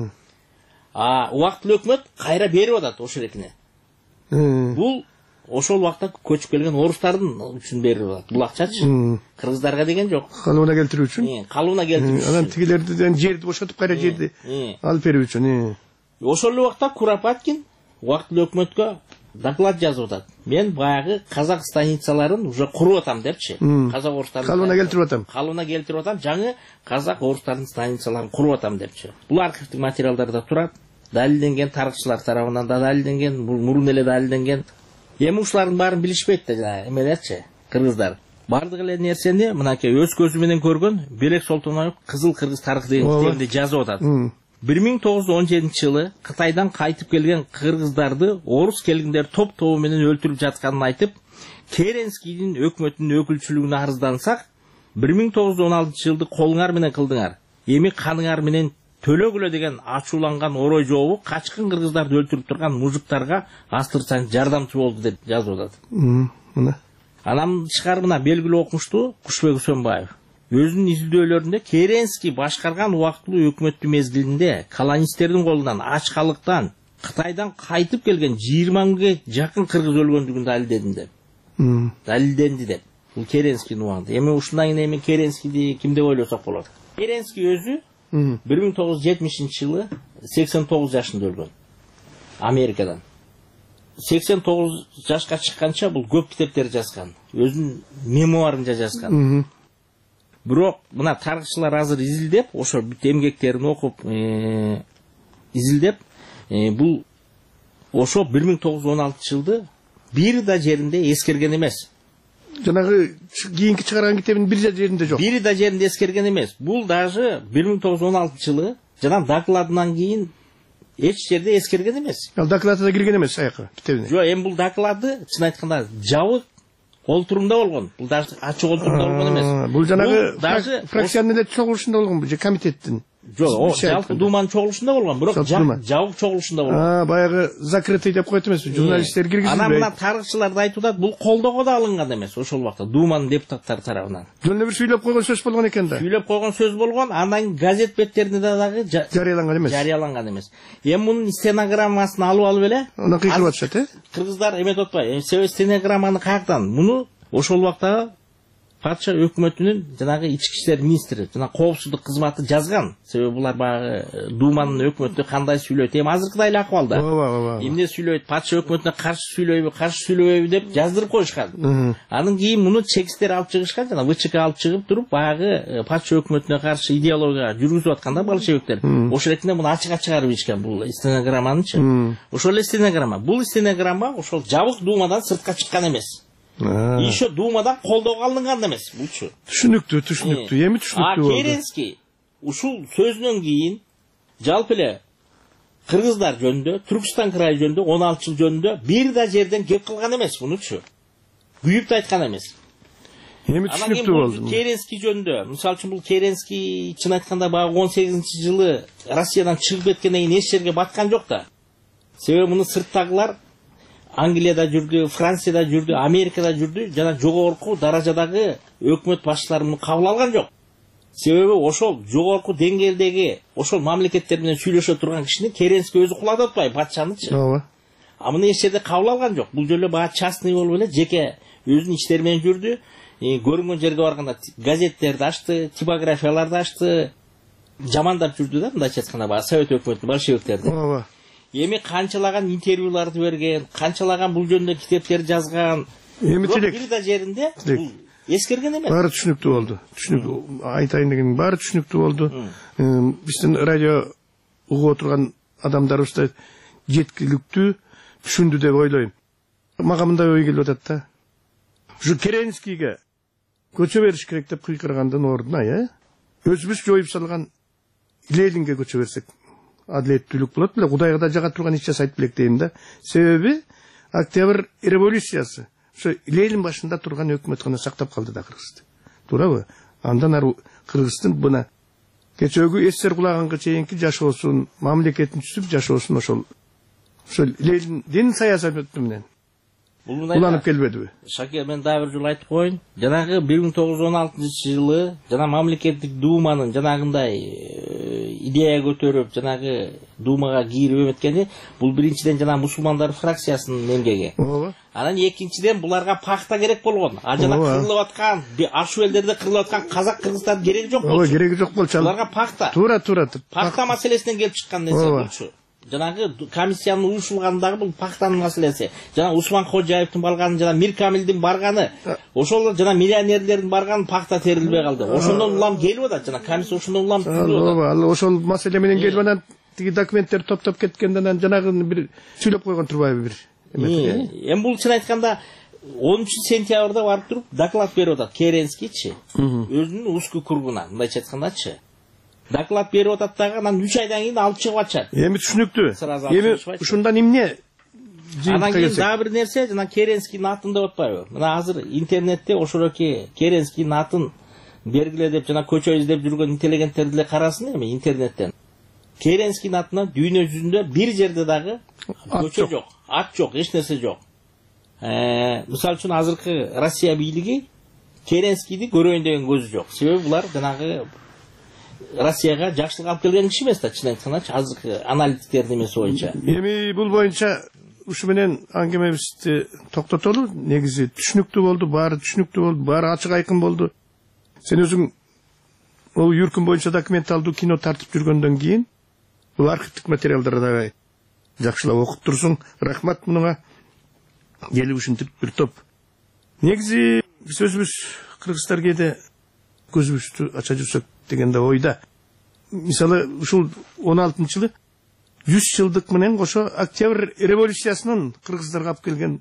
Speaker 19: А убактылуу өкмөт кайра берип атат ошол экине. Бул ошол убакта көчүп келген орустардын үчүн берип атат. Бул акчачы кыргыздарга деген жок.
Speaker 18: Калыбына келтирүү үчүн.
Speaker 19: Калыбына келтирүү үчүн.
Speaker 18: Анан тигилерден жерди бошотуп кайра жерди алып берүү үчүн.
Speaker 19: Ошол убакта Куропаткин убактылуу өкмөткө доклад жазып атат. Мен баягы казак станицаларын уже куруп атам депчи. Казак орустарын
Speaker 18: калыбына келтирип атам.
Speaker 19: Калыбына келтирип атам, жаңы казак орустардын станицаларын куруп атам депчи. Бул архивдик материалдарда турат. Далилденген, тарыхчылар тарабынан да далилденген, мурун эле далилденген. Эми ушулардын баарын билишпейт да жана эмелерчи, кыргыздар. Бардык эле нерсени мынакей өз көзү менен көргөн Белек Солтоноев Кызыл кыргыз тарыхы деген китебинде жазып атат. бир миң тогуз жүз он жетинчи жылы Кытайдан кайтып келген кыргыздарды орус келгиндер топ тобу менен өлтүрүп жатканын айтып, Керенскийдин өкмөтүнүн өкүлчүлүгүнө арыздансак, бир миң тогуз жүз он алтынчы жылды колуңар менен кылдыңар. Эми каныңар менен төлөгүлө деген ачууланган орой жообу качкын кыргыздарды өлтүрүп турган мужиктарга астырсаң жардамчы болду деп жазып атат.
Speaker 18: Мына.
Speaker 19: Анан тышкары мына белгилүү окумуштуу Кушбек Үсөнбаев өзүнүн изилдөөлөрүндө Керенский башкарган убактылуу өкмөттүн мезгилинде колонисттердин колунан ачкалыктан Кытайдан кайтып келген жыйырма миңге жакын кыргыз өлгөндүгүн далилдедим деп. Далилденди деп. Бул Керенскийдин убагында. Эми ушундан кийин эми Керенскийди ким деп ойлосок болот? Керенский өзү бир миң тогуз жүз жетимишинчи жылы сексен тогуз жашында өлгөн. Америкадан. сексен тогуз жашка чыкканча бул көп китептер жазган. Өзүнүн мемуарын жазган. Бирок мына тарыхчылар азыр изилдеп, ошо бүт эмгектерин окуп, изилдеп, бул ошо бир миң тогуз жүз он алтынчы жылды бир да жеринде эскерген эмес.
Speaker 18: Жанагы кийинки чыгарган китебинин бир да жеринде жок.
Speaker 19: Бир да жеринде эскерген эмес. Бул даже бир миң тогуз жүз он алтынчы жылы жана докладынан кийин эч жерде эскерген эмес.
Speaker 18: Ал доклады да кирген эмес аяка китебине.
Speaker 19: Жок, эми бул доклады чын айтканда жабык олтурумда болгон. Бул даже ачык олтурумда болгон эмес.
Speaker 18: Бул жанагы фракциянын эле чогулушунда болгон, бул же комитеттин.
Speaker 19: Жок, жалпы думанын чогулушунда болгон, бирок жабык чогулушунда болгон.
Speaker 18: А, баягы закрытый деп коет эмес, журналисттер киргизилбейт.
Speaker 19: Анан мына тарыхчылар айтып атат, бул колдоого да алынган эмес ошол убакта думанын депутаттары тарабынан.
Speaker 18: Жөн эле бир сүйлөп койгон сөз болгон экен да.
Speaker 19: Сүйлөп койгон сөз болгон, анан газет беттеринде дагы
Speaker 18: жарыяланган эмес.
Speaker 19: Жарыяланган эмес. Эми мунун стенограммасын алып алып эле,
Speaker 18: анан кыйкырып атышат, э?
Speaker 19: Кыргыздар эметип атпайбы? Себеби стенограмманы каяктан? Муну ошол убакта патша өкмөтүнүн жанагы ички иштер министри, жана коопсуздук кызматы жазган. Себеби булар баягы думанын өкмөтү кандай сүйлөйт, эми азыркыдай эле акыбалда.
Speaker 18: Ооба, ооба.
Speaker 19: Эмне сүйлөйт, патша өкмөтүнө каршы сүйлөйбү, каршы сүйлөбөйбү деп жаздырып коюшкан. Анын кийин муну чекистер алып чыгышкан, жана ВЧК алып чыгып туруп, баягы патша өкмөтүнө каршы идеология жүргүзүп атканда болшевиктер. Ошол экинде муну ачык чыгарып ичкен бул стенограмманычы. Ошол эле стенограмма. Бул стенограмма ошол жабык думадан сыртка чыккан эмес. Еще думадан колдоого алынган эмес булчу.
Speaker 18: Түшүнүктүү, түшүнүктүү, эми түшүнүктүү болду.
Speaker 19: А Керенский ушул сөзүнөн кийин жалпы эле кыргыздар жөнүндө, Түркстан крайы жөнүндө, он алты жыл жөнүндө бир да жерден кеп кылган эмес мунучу. Күйүп да айткан эмес.
Speaker 18: Эми түшүнүктүү болду.
Speaker 19: Керенский жөнүндө, мисалы үчүн бул Керенский чын айтканда баягы он сегизинчи жылы Россиядан чыгып кеткенден кийин эч жерге баткан жок да. Себеби муну сырттагылар Англияда жүрдү, Францияда жүрдү, Америкада жүрдү, жана жогорку даражадагы өкмөт башчылары муну кабыл алган жок. Себеби ошол жогорку деңгээлдеги ошол мамлекеттер менен сүйлөшө турган кишини Керенский өзү кулатып атпайбы, патшанычы.
Speaker 18: Ооба.
Speaker 19: А муну эч жерде кабыл алган жок. Бул жолу баягы частный болуп эле жеке өзүнүн иштери менен жүрдү. Көрүнгөн жерге барганда газеттерди ачты, типографияларды ачты, жамандап жүрдү да, мындайча айтканда баягы совет өкмөтүнүн большевиктерди.
Speaker 18: Ооба.
Speaker 19: Эми канчалаган интервьюларды берген, канчалаган бул жөнүндө китептер жазган.
Speaker 18: Эми тилек.
Speaker 19: Бир да жеринде бул эскерген эмес.
Speaker 18: Баары түшүнүктүү болду. Түшүнүктүү. Айтайын дегеним баары түшүнүктүү болду. Биздин радио угуп отурган адамдарыбыз да жеткиликтүү түшүндү деп ойлойм. Мага мындай ой келип атат да. ушу Керенскийге көчө бериш керек деп кыйкыргандын ордуна э өзүбүз жоюп салган Ленинге көчө берсек адилеттүүлүк болот беле, Кудайга да жага турган иш жасайт белек дейм да. Себеби Октябрь революциясы ошо Ленин башында турган өкмөт гана сактап калды да Кыргызды. Туурабы? Андан ары Кыргыздын буна кечеги эсер кулаганга чейинки жашоосун, мамлекетин түзүп жашоосун ошол ошол Лениндин саясаты менен уланып келбедиби?
Speaker 19: Шаке, мен дагы бир жолу айтып коеюн. Жанагы бир миң тогуз жүз он алтынчы жылы жана мамлекеттик думанын жанагындай идея көтөрүп, жанагы думага кирип эметкени бул биринчиден жана мусулмандар фракциясынын эмгеги.
Speaker 18: Ооба.
Speaker 19: Анан экинчиден буларга пахта керек болгон. А жана кырылып аткан, ашуу элдерде кырылып аткан казак кыргыздардын кереги жок болчу.
Speaker 18: Ооба, кереги жок болчу.
Speaker 19: Буларга пахта.
Speaker 18: Туура, туура.
Speaker 19: Пахта маселесинен келип чыккан нерсе болчу. Жанагы комиссиянын уюшулгандагы бул пахтанын маселеси. Жана Усман Кожаевдин барганы, жана Мир Камилдин барганы, ошол жана миллионерлердин барганы пахта терилбей калды. Ошондон улам келип атат, жана комиссия ошондон улам келип атат.
Speaker 18: Ооба, ал ошол маселе менен келип анан тиги документтер топтоп кеткенден жанагыны бир сүйлөп койгон турбайбы бир?
Speaker 19: Эми бул чын айтканда онунчу сентябрда барып туруп доклад берип атат Керенскийчи. Өзүнүн узкий кругуна, мындайча айткандачы. Доклад берип атат дагы, анан үч айдан кийин алып чыгып атышат.
Speaker 18: Эми түшүнүктүү. Эми ушундан эмне?
Speaker 19: Анан кийин дагы бир нерсе, жана Керенскийдин атын деп атпайбы? Мына азыр интернетте ошолоки Керенскийдин атын бергиле деп жана көчө издеп жүргөн интеллигенттерди эле карасын эми интернеттен. Керенскийдин атына дүйнө жүзүндө бир жерде дагы көчө жок, ат жок, эч нерсе жок. Мисалы үчүн азыркы Россия бийлиги Керенскийди көрөйүн деген көзү жок. Себеби булар жанагы Россияга жакшылык алып келген киши эмес да, чын айткандачы, азыркы аналитиктердин эмеси боюнча.
Speaker 18: Эми бул боюнча ушу менен аңгемебизди токтотолу. Негизи түшүнүктүү болду, баары түшүнүктүү болду, баары ачык айкын болду. Сен өзүң ол юркүн боюнча документалдуу кино тартып жүргөндөн кийин бул архивдик материалдарды дагы жакшылап окуп турсуң. Рахмат мунуңа. Келип ушинтип бир топ. Негизи биз өзүбүз кыргыздар кээде көзүбүздү ача жүрсөк деген да ойда. Мисалы ушул он алтынчы жылы жүз жылдык менен кошо Октябрь революциясынын кыргыздарга алып келген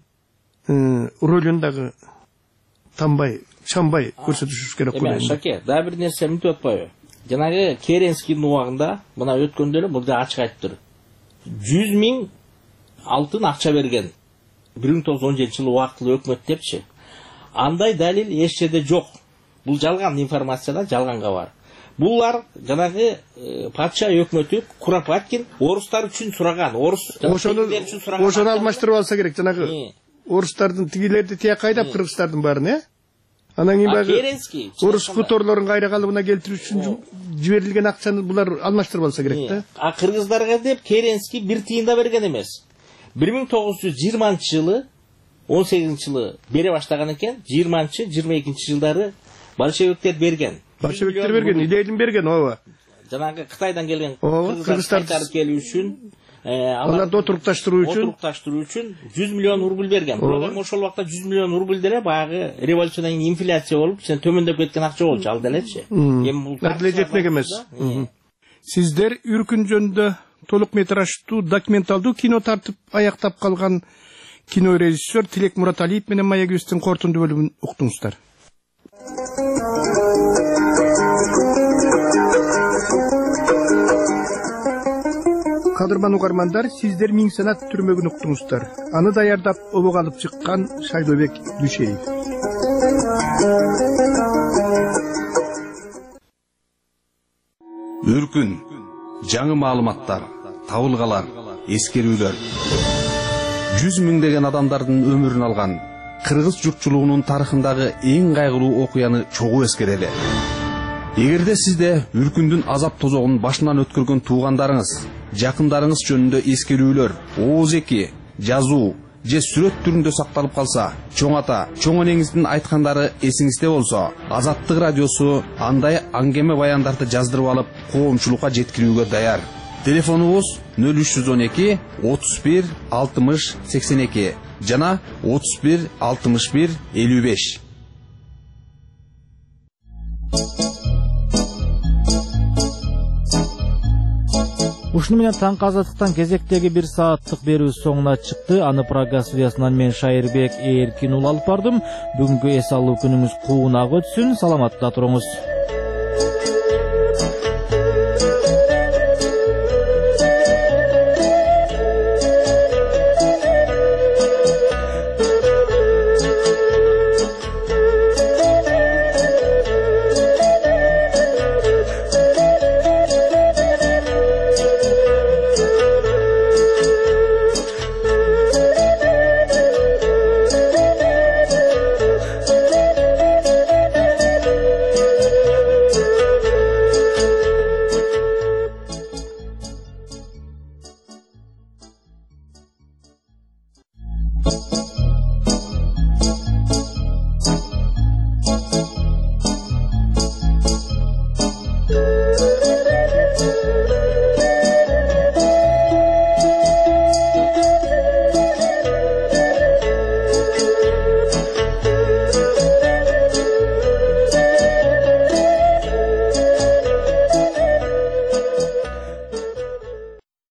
Speaker 18: ролун дагы танбай, чанбай көрсөтүшүбүз керек
Speaker 19: болот. Эми Шаке, дагы бир нерсе мынтип атпайбы? Жанагы Керенскийдин убагында мына өткөндө эле бул да ачык айтыптыр. жүз миң алтын акча берген. бир миң тогуз жүз он жетинчи жылы убактылуу өкмөт депчи. Андай далил эч жерде жок. Бул жалган информация да, жалган кабар. Булар жанагы патша өкмөтү Куропаткин орустар үчүн сураган. Орус
Speaker 18: жанагылар үчүн сураган. Ошону алмаштырып алса керек, жанагы орустардын тигилерди тие кайдап кыргыздардын баарын, э? Анан кийин баягы орус хуторлорун кайра калыбына келтирүү үчүн жиберилген акчаны булар алмаштырып алса керек да.
Speaker 19: А кыргыздарга деп Керенский бир тыйын да берген эмес. бир миң тогуз жүз жыйырманчы жылы он сегизинчи жылы бере баштаган экен, жыйырманчы жыйырма экинчи жылдары большевиктер берген.
Speaker 18: Большевиктер берген, Ленин берген, ооба.
Speaker 19: Жанагы Кытайдан келген кыргыздар кайтарып келүү үчүн,
Speaker 18: аларды отурукташтыруу үчүн,
Speaker 19: отурукташтыруу үчүн жүз миллион рубль берген. Бирок ошол убакта жүз миллион рубль деле баягы революциядан кийин инфляция болуп, ичинен төмөндөп кеткен акча болчу, ал делечи.
Speaker 18: Эми бул деле жетмек эмес. Сиздер Үркүн жөнүндө толук метраждуу документалдуу кино тартып аяктап калган кинорежиссер Тилек Мураталиев менен маегибиздин кортундуу бөлүмүн уктуңуздар. Кадырман угармандар, сиздер Миң санат түрмөгүн уктуңуздар. Аны даярдап обого алып чыккан Шайдобек Дүшеев.
Speaker 20: Үркүн, жаңы маалыматтар, табылгалар, эскерүүлөр. Жүз миңдеген адамдардын өмүрүн алган кыргыз журтчулугунун тарыхындагы эң кайгылуу окуяны чогуу эскерели. Эгерде сизде Үркүндүн азап тозогун башынан өткөргөн туугандарыңыз, жакындарыңыз жөнүндө эскерүүлөр, ооз-эки, жазуу же сүрөт түрүндө сакталып калса, чоң ата, чоң энеңиздин айткандары эсиңизде болсо, Азаттык радиосу андай аңгеме баяндарды жаздырып алып, коомчулукка жеткирүүгө даяр. Телефонубуз нөл үч жүз он эки отуз бир алтымыш сексен эки жана отуз бир алтымыш бир элүү беш.
Speaker 1: Ушуну менен таңкы азаттыктан кезектеги бир сааттык берүү соңуна чыкты. Аны Прага студиясынан мен Шайырбек Эркин уулу алып бардым. Бүгүнкү эс алуу күнүңүз куунак өтсүн. Саламатта туруңуз.